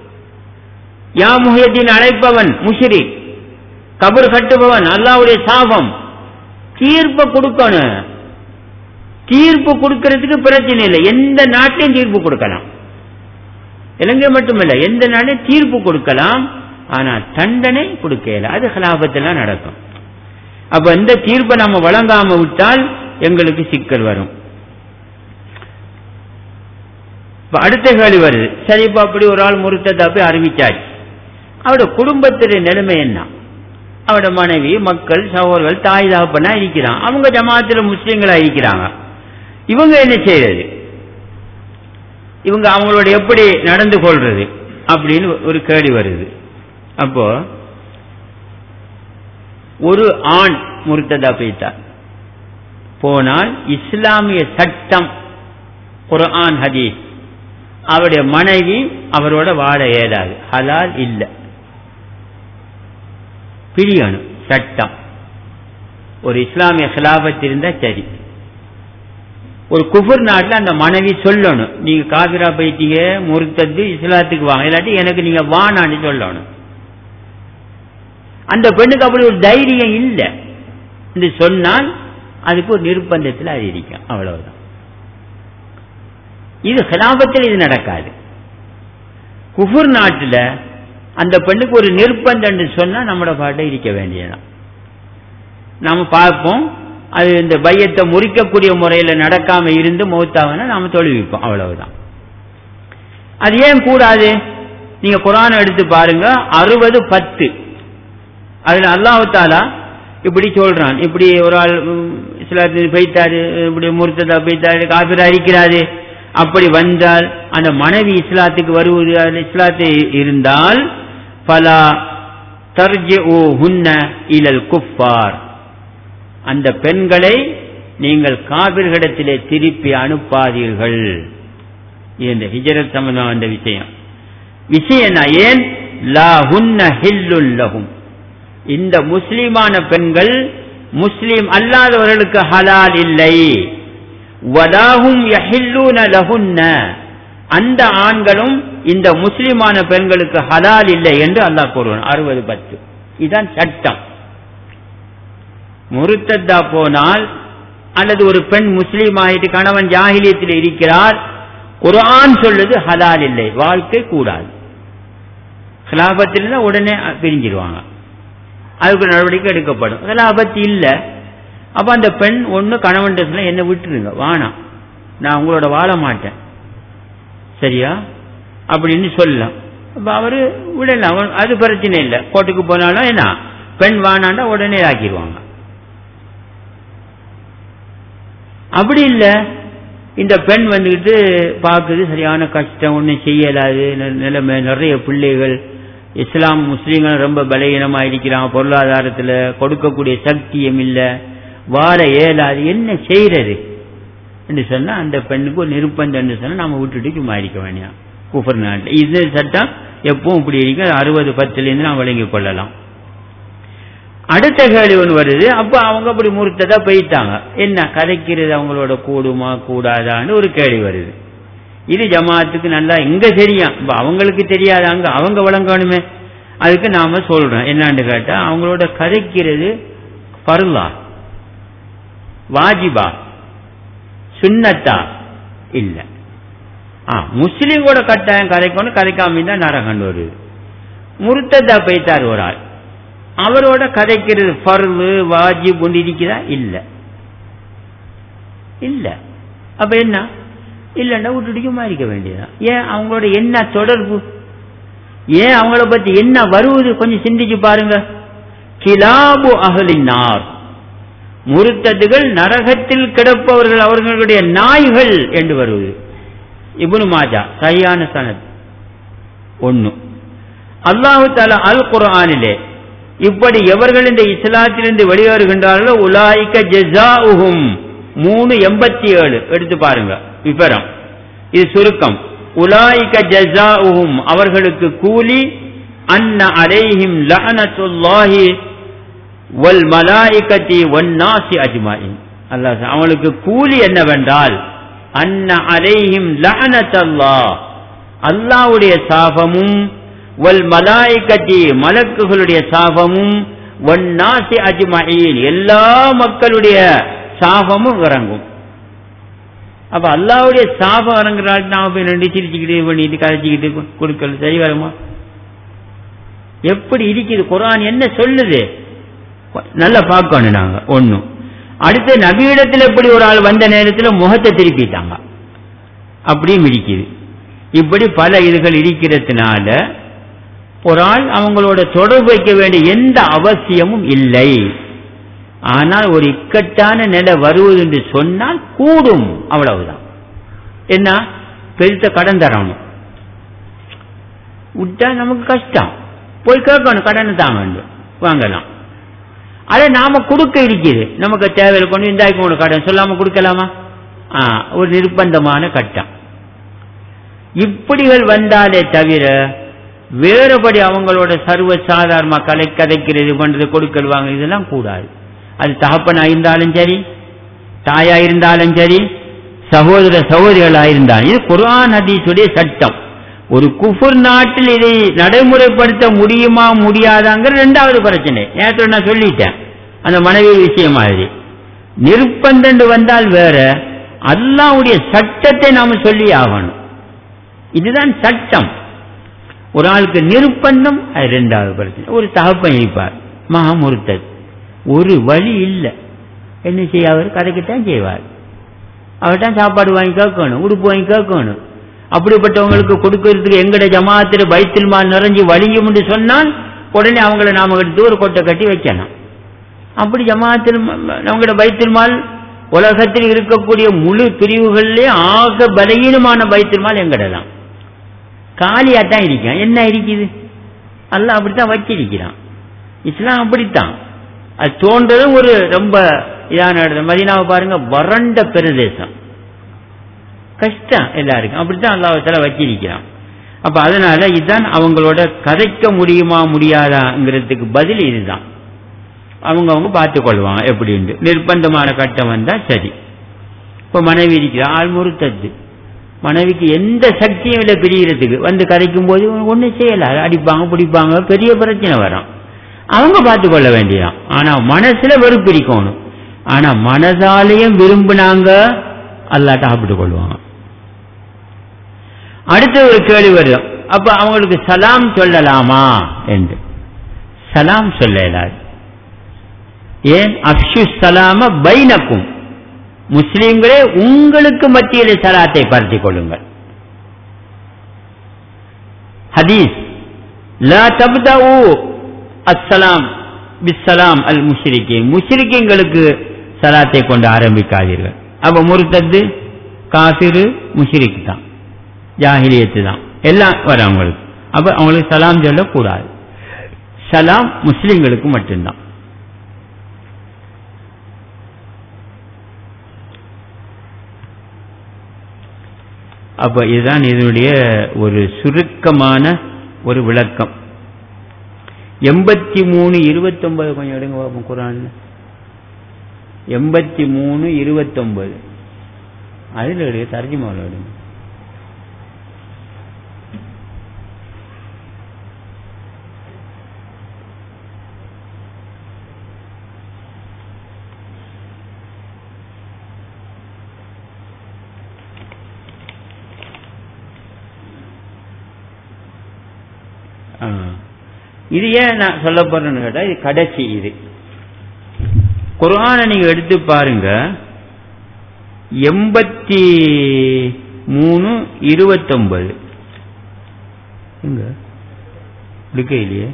யா முஹியத்தீன் அழைப்பவன் முஷ்ரிக், கபர் கட்டுபவன் அல்லாஹ்வுடைய சாபம். தீர்ப்பு கொடுக்கணும். தீர்ப்பு கொடுக்கிறதுக்கு பிரச்சனை இல்லை, எந்த நாட்டிலையும் தீர்ப்பு கொடுக்கலாம். இலங்கை மட்டுமல்ல, எந்த நாட்டிலும் தீர்ப்பு கொடுக்கலாம். ஆனா தண்டனை கொடுக்கல, அது ஹிலாஃபத்தில் நடக்கும். அப்ப இந்த தீர்ப்பை நம்ம வழங்காம விட்டால் எங்களுக்கு சிக்கல் வரும். அடுத்த கேள்வி வருது, சரிப்பா அப்படி ஒரு ஆள் முர்த்ததா போய் அறிவிச்சாச்சு, அவருடைய குடும்பத்துடைய நிலைமை என்ன? அவரோட மனைவி, மக்கள், சகோதரர்கள், தாய் தகப்பனா இருக்கிறான், அவங்க ஜமாத்தில் முஸ்லீம்களா இருக்கிறாங்க. இவங்க என்ன செய்யறது? இவங்க அவங்களோட எப்படி நடந்து கொள்றது அப்படின்னு ஒரு கேள்வி வருது. அப்போ ஒரு ஆண் முர்த்ததா போனால் இஸ்லாமிய சட்டம், குர்ஆன் ஹதீஸ், அவருடைய மனைவி அவரோட வாழ இயலாது, ஹலால் இல்லை, பிரியணும் சட்டம். ஒரு இஸ்லாமிய ஹிலாஃபத் இருந்தா சரி. ஒரு குஃபர் நாட்டில் அந்த மனைவி சொல்லணும், நீங்க காபிரா போயிட்டீங்க, முர்த்தது, இஸ்லாத்துக்கு வாங்க, இல்லாட்டி எனக்கு நீங்க வானான்னு சொல்லணும். அந்த பெண்ணுக்கு அப்படி ஒரு தைரியம் இல்லை என்று சொன்னால் அதுக்கு ஒரு நிர்பந்தத்தில் அது இருக்கும், அவ்வளவுதான். இது ஹிலாஃபத்தில் இது நடக்காது. குஃபர் நாட்டில் அந்த பெண்ணுக்கு ஒரு நிர்பந்தம் சொன்னா நம்மளோட பாட்டை இருக்க வேண்டியதான். நாம பார்ப்போம். அது இந்த பையத்தை முறிக்கக்கூடிய முறையில் நடக்காம இருந்து மௌத்தாவனா நாம தொழுவிப்போம், அவ்வளவுதான். அது ஏன் கூடாது? நீங்க குர்ஆனை எடுத்து பாருங்க, 60:10 அதுல அல்லாஹ் தஆலா இப்படி சொல்றான். இப்படி ஒரு ஆள் இஸ்லாத்துக்கு போய்த்தாரு, இப்படி முர்த்ததா போய்த்தாரு, காபிரா இருக்கிறாரு, அப்படி வந்தால் அந்த மனைவி இஸ்லாத்துக்கு வருவது, இஸ்லாத்தை இருந்தால் ஃபலா தர்ஜிஊஹுன்ன இலல் குஃபார், அந்த பெண்களை நீங்கள் காபிர்களிடத்திலே திருப்பி அனுப்பாதீர்கள். இந்த ஹிஜ்ரத் சம்பந்தம் அந்த விஷயம் ஏன் லா ஹுன்ன ஹில்லுல் லஹும், இந்த முஸ்லிமான பெண்கள் முஸ்லிம் அல்லாதவர்களுக்கு ஹலால் இல்லை. வலாஹும் யஹில்லூன லஹுன்ன, அந்த ஆண்களும் இந்த முஸ்லிமான பெண்களுக்கு ஹலால் இல்லை என்று அல்லாஹ் கூறுவான். 60:10 இதுதான் சட்டம். முர்த்ததா போனால் அல்லது ஒரு பெண் முஸ்லீம் ஆயிட்டு கணவன் ஜாஹிலியத்தில் இருக்கிறார், குர்ஆன் சொல்லுது ஹலால் இல்லை, வாழ்க்கை கூடாது. ஹிலாபத்தில் உடனே பிரிஞ்சிருவாங்க, அதுக்கு நடவடிக்கை எடுக்கப்படும். ஹிலாபத் இல்லை, அப்ப அந்த பெண் ஒண்ணு கணவன் என்ன விட்டுருங்க, வானா நான் உங்களோட வாழ மாட்டேன், சரியா அப்படின்னு சொல்லலாம். அப்ப அவரு விடலாம், அது பிரச்சனை இல்லை. கோர்ட்டுக்கு போனாலும் என்ன, பெண் வானாண்டா உடனே ஆக்கிடுவாங்க. அப்படி இல்லை, இந்த பெண் வந்துட்டு பார்க்குது சரியான கஷ்டம், ஒன்றும் செய்யலாது நிலைமை, நிறைய பிள்ளைகள், இஸ்லாம் முஸ்லீம்கள் ரொம்ப பலகீனமா இருக்கிறாங்க, பொருளாதாரத்தில் கொடுக்கக்கூடிய சக்தியும் இல்லை, வாழ இயலாது, என்ன செய்யறது என்று சொன்னா அந்த பெண்ணுக்கு ஒரு நிர்பந்தம் என்று சொன்னா நாம விட்டுட்டு சும்மா இருக்க வேண்டிய குஃபர் நாட்டில். இது சட்டம் எப்பவும் இப்படி இருக்கு. 60:10 நாம் வழங்கிக் கொள்ளலாம். அடுத்த கேள்வி ஒன்று வருது. அப்ப அவங்க அப்படி முர்த்ததா போயிட்டாங்க, என்ன கதைக்கிறது அவங்களோட கூடுமா கூடாதான்னு ஒரு கேள்வி வருது. இது ஜமாத்துக்கு நல்லா எங்க தெரியும், அவங்களுக்கு தெரியாது, அங்க அவங்க வழங்கணுமே. அதுக்கு நாம சொல்றோம் என்னான்னு கேட்டா, அவங்களோட கதைக்கிறது ஃபர்லா, வாஜிபா, சுன்னத்தா இல்ல. முஸ்லீம் கூட கட்டாயம் கதைக்கணும், கதைக்காம தான் நரகண்டு வருது. முர்த்ததா போய்த்தார் ஒரு ஆள், அவரோட கதைக்கிறது ஃபர்லு வாஜிப் கொண்டு இருக்கிறா இல்ல இல்ல. அப்ப என்ன இல்லன்னா விட்டுடிக்குமா இருக்க வேண்டியதான். ஏன் அவங்களோட என்ன தொடர்பு, ஏன் அவங்கள பத்தி என்ன வருவது கொஞ்சம் சிந்திச்சு பாருங்க. கிலாபு அஹ்லின்னார், முர்த்ததுகள் நரகத்தில் கிடப்பவர்கள், அவர்களுடைய நாய்கள் என்று வருவது. இப்னு மாஜா சரியான சனத். ஒன்னு அல்லாஹு தஆலா அல் குர்ஆனிலே இப்படி எவர்கள் இந்த இஸ்லாத்திலிருந்து வெளியேறுகின்றார்களோ உலாயிக ஜஸாஉஹும் 3:87 எடுத்து பாருங்க விபரம், இது சுருக்கம். உலாயிக ஜஸாஉஹும் அவர்களுக்கு கூலி அன்ன அலைஹிம் லஅனத்துல்லாஹி வல் மலாயிகத்தி வன் நாஸி அஜ்மாஇன். அல்லாஹ் அவங்களுக்கு கூலி என்னவென்றால் அன்ன அலைஹிம் லஅனத்துல்லாஹ், அல்லாஹ்வுடைய சாபமும், வல் மலாயிகத்தி மலக்குகளுடைய சாபமும், வன் நாஸி அஜ்மாஇன் எல்லா மக்களுடைய சாபமும் இறங்கும். அப்ப அல்லாஹ்வுடைய சாபம் இறங்குறாள், நாம போய் ரெண்டு சிரிச்சுக்கிட்டு பண்ணிட்டு கரைச்சிக்கிட்டு கொடுக்கல சரி வருமா? எப்படி இருக்குது குர்ஆன் என்ன சொல்லுது நல்லா பார்க்கணும் நாங்க. ஒண்ணும் அடுத்த நபியிடத்தில் எப்படி ஒரு ஆள் வந்த நேரத்தில் முகத்தை திருப்பிட்டாங்க, அப்படியும் இருக்குது. இப்படி பல இதுகள் இருக்கிறதுனால ஒரு ஆள் அவங்களோட தொடர்பு வைக்க வேண்டிய எந்த அவசியமும் இல்லை. ஆனால் ஒரு இக்கட்டான நிலை வருவது என்று சொன்னால் கூடும், அவ்வளவுதான். என்ன பெருத்த கடன் தரணும், விட்டா நமக்கு கஷ்டம், போய் கேட்கணும், கடனை தான் வேண்டும் வாங்கலாம். அதை நாம கொடுக்க இருக்குது, நமக்கு தேவையில் கொண்டு இந்தாய்க்கு ஒரு கடன் சொல்லாம கொடுக்கலாமா? ஒரு நிர்பந்தமான கட்டம். இப்படிகள் வந்தாலே தவிர வேறுபடி அவங்களோட சர்வ சாதாரண கதைக்கிறது பண்றது கொடுக்கல் வாங்க இதெல்லாம் கூடாது. அது தகப்பனா இருந்தாலும் சரி, தாயா இருந்தாலும் சரி, சகோதர சகோதரிகளாயிருந்தாலும், இது குர்ஆன் ஹதீஸுடைய சட்டம். ஒரு குஃபர் நாட்டில் இதை நடைமுறைப்படுத்த முடியுமா முடியாதாங்கிற இரண்டாவது பிரச்சனை. நேற்று நான் சொல்லிட்டேன் அந்த மனைவி விஷயம் மாதிரி. நிர்பந்தம் வந்தால் வேற, அல்லாஹ்வுடைய சட்டத்தை நாம சொல்லி ஆகணும். இதுதான் சட்டம். ஒரு ஆளுக்கு நிர்பந்தம், அது இரண்டாவது பிரச்சனை. ஒரு தகப்பன் இருப்பார் மகா முர்த்தத், ஒரு வழி இல்லை. என்ன செய்ய? அவர் கதைக்குத்தான் செய்வார். அவர்தான் சாப்பாடு வாங்கி கேட்கணும், உடுப்பு வாங்கி கேட்கணும். அப்படிப்பட்டவங்களுக்கு கொடுக்கறதுக்கு எங்கட ஜமாத்தில் பைத்துல் மால் நிறைஞ்சு வலியும் என்று சொன்னால் உடனே அவங்கள நாம எடுத்து ஒரு கொட்டை கட்டி வைக்கணும். அப்படி ஜமாத்தில் நம்மளோட பைத்துல் மால் உலகத்தில் இருக்கக்கூடிய முழு பிரிவுகளிலே ஆக பலகீனமான பைத்துல் மால் எங்கடலாம் காலியாத்தான் இருக்கான். என்ன இருக்குது? அல்லாஹ் அப்படித்தான் வச்சிருக்கிறான். இஸ்லாம் அப்படித்தான். அது தோன்றதும் ஒரு ரொம்ப இதான இடம். மதீனாவை பாருங்க, வறண்ட பிரதேசம், கஷ்டம் எல்லாருக்கும். அப்படித்தான் அல்லாஹ் வச்சிருக்கிறான். அப்ப அதனால இதுதான் அவங்களோட கதைக்க முடியுமா முடியாதாங்கிறதுக்கு பதில் இதுதான். அவங்க பார்த்துக் கொள்வாங்க எப்படின்னு. நிர்பந்தமான கட்டம் வந்தா சரி. இப்ப மனைவி இருக்கிற ஆள் முறுத்தது, மனைவிக்கு எந்த சக்தியும் இல்லை பிரிகிறதுக்கு. வந்து கரைக்கும் போது ஒன்றும் செய்யல, அடிப்பாங்க பிடிப்பாங்க, பெரிய பிரச்சனை வரும். அவங்க பார்த்து கொள்ள வேண்டியதான். ஆனா மனசுல வெறுப்பு இருக்கணும். ஆனா மனதாலையும் விரும்பினாங்க அல்லாட்ட சாப்பிட்டு கொள்வாங்க. அடுத்த ஒரு கேள்வி வரும், அப்ப அவங்களுக்கு சலாம் சொல்லலாமா என்று. சலாம் சொல்ல இயலாது. ஏன்? அஃஷு சலாம பைனக்கும், முஸ்லிம்களே உங்களுக்கு மத்தியிலே சலாத்தை பரத்திக் கொள்ளுங்கள். ஹதீஸ், லா தப்தஉ அஸ்ஸலாம் பிஸ்ஸலாம் அல் முஷ்ரிகீன், முஷ்ரிகீன்களுக்கு சலாத்தை கொண்டு ஆரம்பிக்காதீர்கள். அப்ப முர்தத்து, காஃபிரு, முஷ்ரிக் தான், ஜாஹிலியத்து தான், எல்லாம் வர அவங்களுக்கு. அப்ப அவங்களுக்கு சலாம் சொல்லக்கூடாது. சலாம் முஸ்லிம்களுக்கு மட்டும்தான். அப்ப இதுதான் இதனுடைய ஒரு சுருக்கமான ஒரு விளக்கம். 83:29 கொஞ்சம் எடுங்க பாப்போம். குர்ஆன் 83:29 அதில் எடுங்க, தர்ஜுமாவில் எடுங்க. இது ஏன் நான் சொல்ல போறேன்னு கேட்டா, இது கடைசி. இது குர்ஆனை நீங்க எடுத்து பாருங்க, 83:29 எங்க இல்லையே.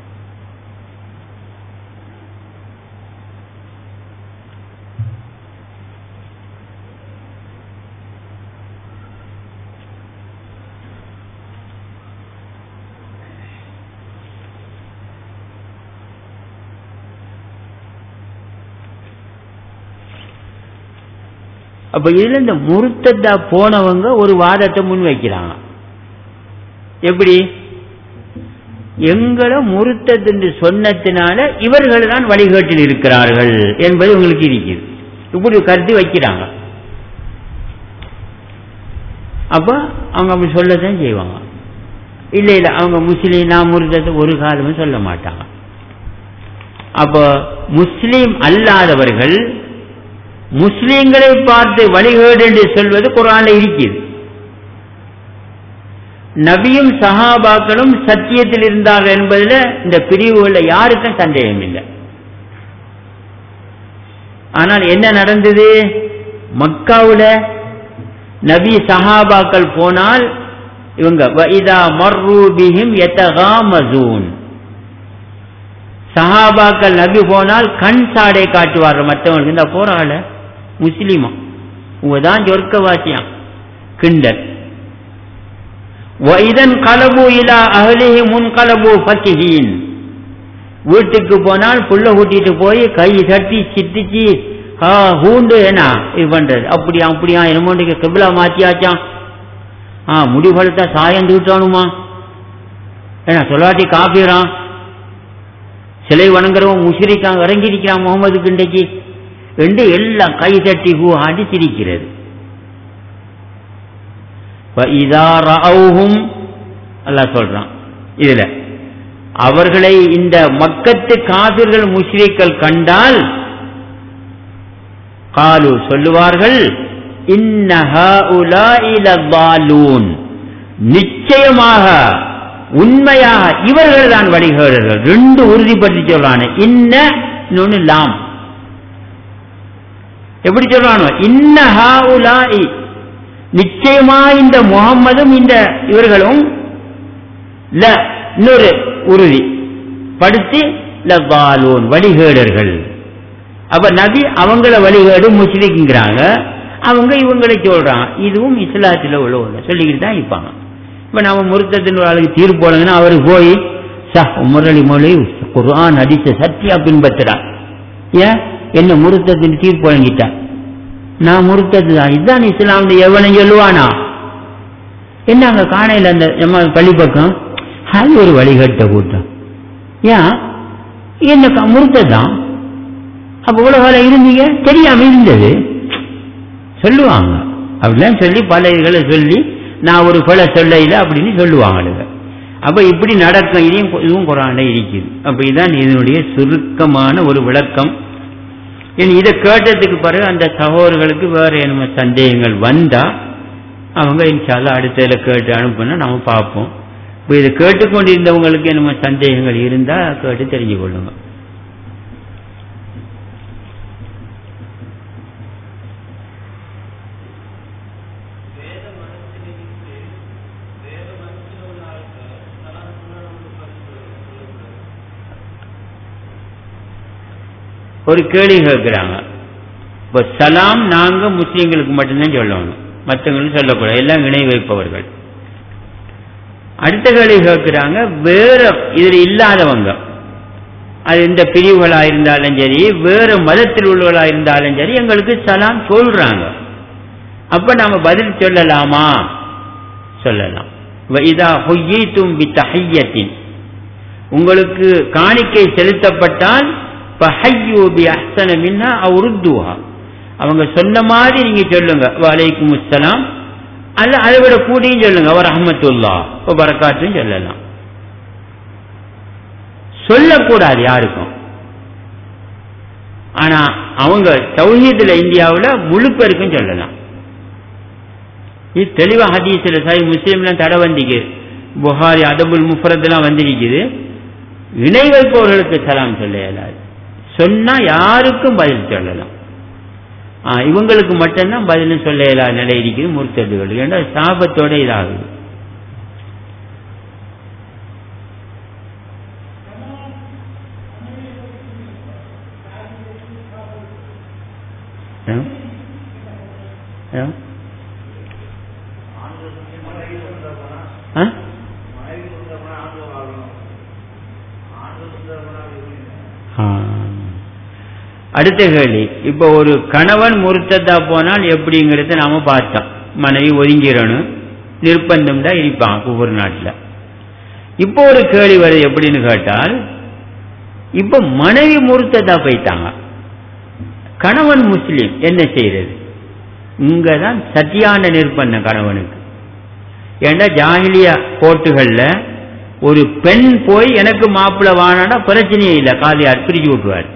அப்ப இதுல இந்த முர்த்ததா போனவங்க ஒரு வாதத்தை முன் வைக்கிறாங்க. எப்படி? எங்களை முர்த்தத் என்று சொன்னதினால இவர்கள் தான் வழிகாட்டில் இருக்கிறார்கள் என்பது உங்களுக்கு இருக்குது. இப்படி கருத்து வைக்கிறாங்க. அப்ப அவங்க அப்படி சொல்லத்தான் செய்வாங்க. இல்ல இல்ல அவங்க முஸ்லீம், நான் முர்த்தத்தை ஒரு காலமும் சொல்ல மாட்டாங்க. அப்ப முஸ்லீம் அல்லாதவர்கள் முஸ்லீம்களை பார்த்து வழிகேடு என்று சொல்வது குர்ஆன்ல இருக்குது. நபியும் சஹாபாக்களும் சத்தியத்தில் இருந்தார்கள் என்பதில் இந்த பிரிவுகள்ல யாருக்கும் சந்தேகம் இல்லை. ஆனால் என்ன நடந்தது? மக்காவுல நபி சஹாபாக்கள் போனால் இவங்க வஇதா மர்ரு பிஹிம் யதகாமஸூன், சஹாபாக்கள் நபி போனால் கண் சாடை காட்டுவார்கள் மற்றவங்களுக்கு. இந்த போறால முஸ்லிமா உங்கதான் சொர்க்கவாசியாம் கிண்டல். வஇதன் கலபு இலா அஹ்லிஹி முன்கலபு ஃபகிஹீன், வீட்டுக்கு போனால் புள்ள கூட்டிட்டு போய் கை தட்டி சித்திச்சு ஹூண்டு என்ன இது பண்றது. அப்படியா அப்படியா என்னமோண்டிக்கு கிப்லா மாத்தியாச்சான், முடிவெடுத்தா சாயம் தூட்டானுமா, ஏன்னா சொல்லாட்டி காப்பீரான், சிலை வணங்குறவன் முஷ்ரிக்கான் இறங்கியிருக்கிறான் முகமதுக்கு இன்றைக்கு என்று எல்லாம் கை தட்டி ஆடி சிரிக்கிறது. அல்லாஹ் சொல்றான் இதுல, அவர்களை இந்த மக்கத்து காபிர்கள் முஷ்ரிக்கள் கண்டால் காலு சொல்லுவார்கள், இன்ன ஹாஉலாஇ லதாலூன், நிச்சயமாக உண்மையாக இவர்கள் தான் வழிகேடர்கள். ரெண்டு உறுதிப்படுத்தி சொல்றானே, இன்ன இன்னொன்னு லாம். எப்படி சொல்றானோ இன்ன ஹாஉலாஇ, நிச்சயமா இந்த முகம்மதும் இந்த இவர்களும் ல இன்னொரு உறுதி படுத்தி லவாலூன் வழிகேடர்கள். அப்ப நபி அவங்கள வழிகேடு முஸ்லிம்ங்கிறாங்க, அவங்க இவங்களை சொல்றாங்க. இதுவும் இஸ்லாத்தில் உள்ள சொல்லிக்கிட்டு தான் இருப்பாங்க. இப்ப நம்ம முருத்தத்தின் ஒரு ஆளுக்கு தீர்ப்பு போடுங்கன்னா அவரு போய் முரளி மொழி குர்ஆன் ஹதீஸை சத்தியா பின்பற்றுறான், ஏன் என்ன முருத்தத்தின் தீர்ப்பு வழங்கிட்டா, நான் முருத்தது தான், இதுதான் இஸ்லாம் எவனும் சொல்லுவானா? என்ன அங்க காணையில் அந்த நம்ம பள்ளி பக்கம் அது ஒரு வழிகட்ட கூட்டம், ஏன் என்ன முருத்ததான். அப்ப உலகால இருந்தீங்க தெரியாம இருந்தது சொல்லுவாங்க. அப்படிலாம் சொல்லி பல இதுகளை சொல்லி நான் ஒரு பல சொல்ல இல்லை அப்படின்னு சொல்லுவாங்க. அப்ப இப்படி நடக்கும். இதுவும் குர்ஆன்ல இருக்குது. அப்ப இதுதான் இதனுடைய சுருக்கமான ஒரு விளக்கம். இதை கேட்டதுக்கு பிறகு அந்த சகோதரர்களுக்கு வேற என்ன சந்தேகங்கள் வந்தா அவங்க இன்ஷா அல்லாஹ் அடுத்ததுல கேட்டு அனுப்புனா நம்ம பார்ப்போம். இப்ப இதை கேட்டுக்கொண்டிருந்தவங்களுக்கு என்ன சந்தேகங்கள் இருந்தா கேட்டு தெரிஞ்சு கொள்ளுங்க. ஒரு கேள்வி கேட்கிறாங்க. இப்ப சலாம் நாங்க முஸ்லீம்களுக்கு மட்டும்தான் சொல்லணும், மற்றவங்களுக்கு சொல்லக்கூடாது, எல்லாம் இணை வைப்பவர்கள். அடுத்த கேள்வி கேட்கிறாங்க, வேற இதுல இல்லாதவங்க, அது இந்த பிரிவுகளா இருந்தாலும் சரி வேற மதத்தில் உள்ளவர்களா இருந்தாலும் சரி எங்களுக்கு சலாம் சொல்றாங்க, அப்ப நாம பதில் சொல்லலாமா? சொல்லலாம். இதா ஹுய்யிதும் பித்தஹிய்யத்தின், உங்களுக்கு காணிக்கை செலுத்தப்பட்டால் ஃபஹய்யு பிஅஹ்ஸன மின்ஹா அவ் ருத்துஹா, அவங்க சொன்ன மாதிரி நீங்க சொல்லுங்க வலைக்கும் அஸ்ஸலாம், அல்ல அதை விட கூட்டியும் சொல்லுங்க வ ரஹ்மத்துல்லாஹ் வ பரக்காத்தும் சொல்லலாம். சொல்லக்கூடாது யாருக்கும். ஆனா அவங்க தௌஹீதுல இந்தியாவில் முழு பேருக்கும் சொல்லலாம். இது தெளிவா ஹதீஸ்ல சஹீஹ் முஸ்லிம்லாம் தடை வந்திக்கு, புகாரி அதபுல் முஃபரத்லாம் வந்திருக்குது. இணை வைப்பவர்களுக்கு சலாம் சொல்ல இயலாது, சொன்னா யாருக்கும் பதில் சொல்லலாம். இவங்களுக்கு மட்டும்தான் பதிலும் சொல்ல இயலாத நிலை இருக்குது முர்த்ததுகள். ஏன்னா சாபத்தோட இதாகுது. அடுத்த கேள்வி, இப்ப ஒரு கணவன் முர்த்ததா போனால் எப்படிங்கிறத நாம பார்த்தோம். மனைவி ஒதுங்கிடணும், நிர்பந்தம் தான் இருப்பாங்க ஒவ்வொரு நாட்டில். இப்போ ஒரு கேள்வி வருது, எப்படின்னு கேட்டால், இப்ப மனைவி முர்த்ததா போயிட்டாங்க, கணவன் முஸ்லீம், என்ன செய்யறது? இங்கதான் சத்தியான நிர்பந்தம் கணவனுக்கு. ஏன்னா ஜாஹிலியா கோர்ட்டுகள்ல ஒரு பெண் போய் எனக்கு மாப்பிள்ளை வானா பிரச்சனையே இல்லை, காதியார் பிரிச்சு விட்டுவார்.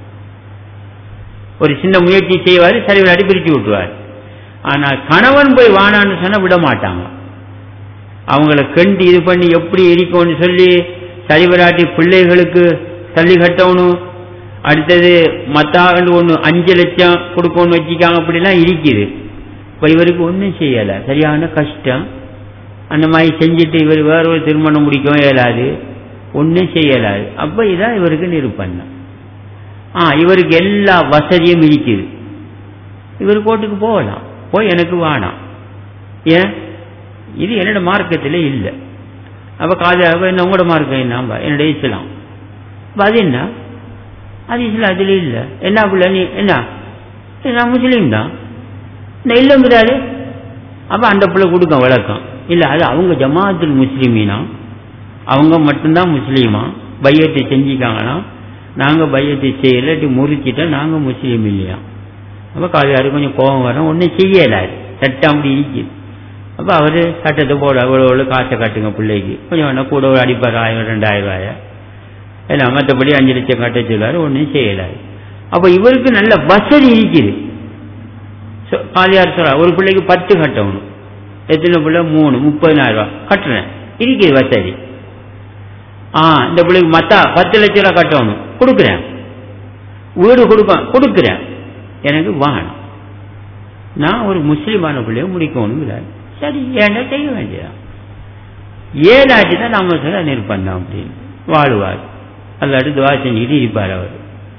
ஒரு சின்ன முயற்சி செய்வாரு, சரி விளையாடி பிரிச்சு விட்டுவார். ஆனா கணவன் போய் வானான்னு சொன்னா விட மாட்டாங்க. அவங்கள கண்டு இது பண்ணி எப்படி இருக்கணும்னு சொல்லி சரி விளையாட்டி பிள்ளைகளுக்கு தள்ளி கட்டணும், அடுத்தது மத்தாண்டு ஒன்று 5 லட்சம் கொடுக்கணும்னு வச்சுக்காங்க, அப்படிலாம் இருக்குது. இப்போ இவருக்கு ஒன்றும் செய்யலை, சரியான கஷ்டம். அந்த மாதிரி செஞ்சுட்டு இவர் வேற ஒரு திருமணம் முடிக்கவும் இயலாது, ஒன்றும் செய்யலாது. அப்போ இதான் இவருக்கு நிர்பந்தம். இவருக்கு எல்லா வசதியும் இருக்குது, இவர் கோர்ட்டுக்கு போகலாம், போய் எனக்கு வேணாம், ஏன் இது என்னோட மார்க்கத்தில் இல்லை. அப்போ காதாக என்ன உங்களோட மார்க்கம் என்ன? என்னுடைய இஸ்லாம். அது என்ன? அது இஸ்லாம் அதில் இல்லை. என்ன பிள்ளை நீ என்ன? நான் முஸ்லீம் தான், நான் இல்லைங்கிறாரு. அப்போ அந்த பிள்ளை கொடுக்க வழக்கம் இல்லை. அது அவங்க ஜமாத்துல் முஸ்லிமீனா, அவங்க மட்டும்தான் முஸ்லீமா, பையத்தை செஞ்சுக்காங்கன்னா நாங்கள் பையத்தை செய்யலாட்டி முறிச்சிட்டா நாங்கள் முஸ்லீம் இல்லையா? அப்போ காலையாரு கொஞ்சம் கோபம் வரும், ஒன்றும் செய்யலாது, சட்டம் அப்படி இருக்குது. அப்போ அவர் சட்டத்தை போட அவ்வளோ காசை கட்டுங்க பிள்ளைக்கு, கொஞ்சம் வேணா கூட ஒரு அடிப்பார் 1000-2000 ரூபாய் இல்லை, மற்றபடி 5 லட்சம் கட்ட சொல்லுவார், ஒன்றும் செய்யலாது. அப்போ இவருக்கு நல்ல வசதி இருக்குது. காலையார் சொல்கிறார் ஒரு பிள்ளைக்கு 10 கட்டணும், எத்தனை பிள்ளை 3 30,000 ரூபா கட்டுறேன், இருக்குது வசதி. இந்த பிள்ளைக்கு மத்தா 10 லட்சம் ரூபா கட்டணும், கொடுக்குறேன். வீடு கொடுக்குறேன், எனக்கு வாணும், நான் ஒரு முஸ்லிமான பிள்ளைய முடிக்கணும் இல்லை. சரி, ஏன்னா செய்ய வேண்டியதான். ஏழாச்சு தான் நம்ம சொல்ல நிற்பந்தான் அப்படின்னு வாழ்வார். அல்லாட்டு துவா செஞ்சுக்கிட்டு இருப்பார் அவர்.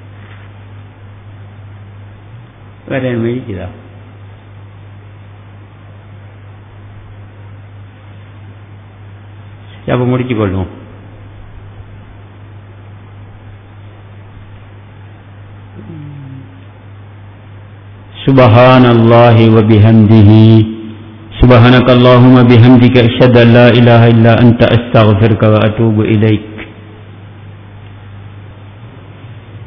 வேற என்ன மெடிக்குதா? அப்ப முடிச்சு கொள்வோம். சுபஹானல்லாஹி வ பிஹம்திஹி சுபஹானக அல்லாஹும்ம பிஹம்திக அஷ்ஹது அன் லா இலாஹா இல்லா அன்த அஸ்தக்ஃபிருக வ அத்தூபு இலைக்.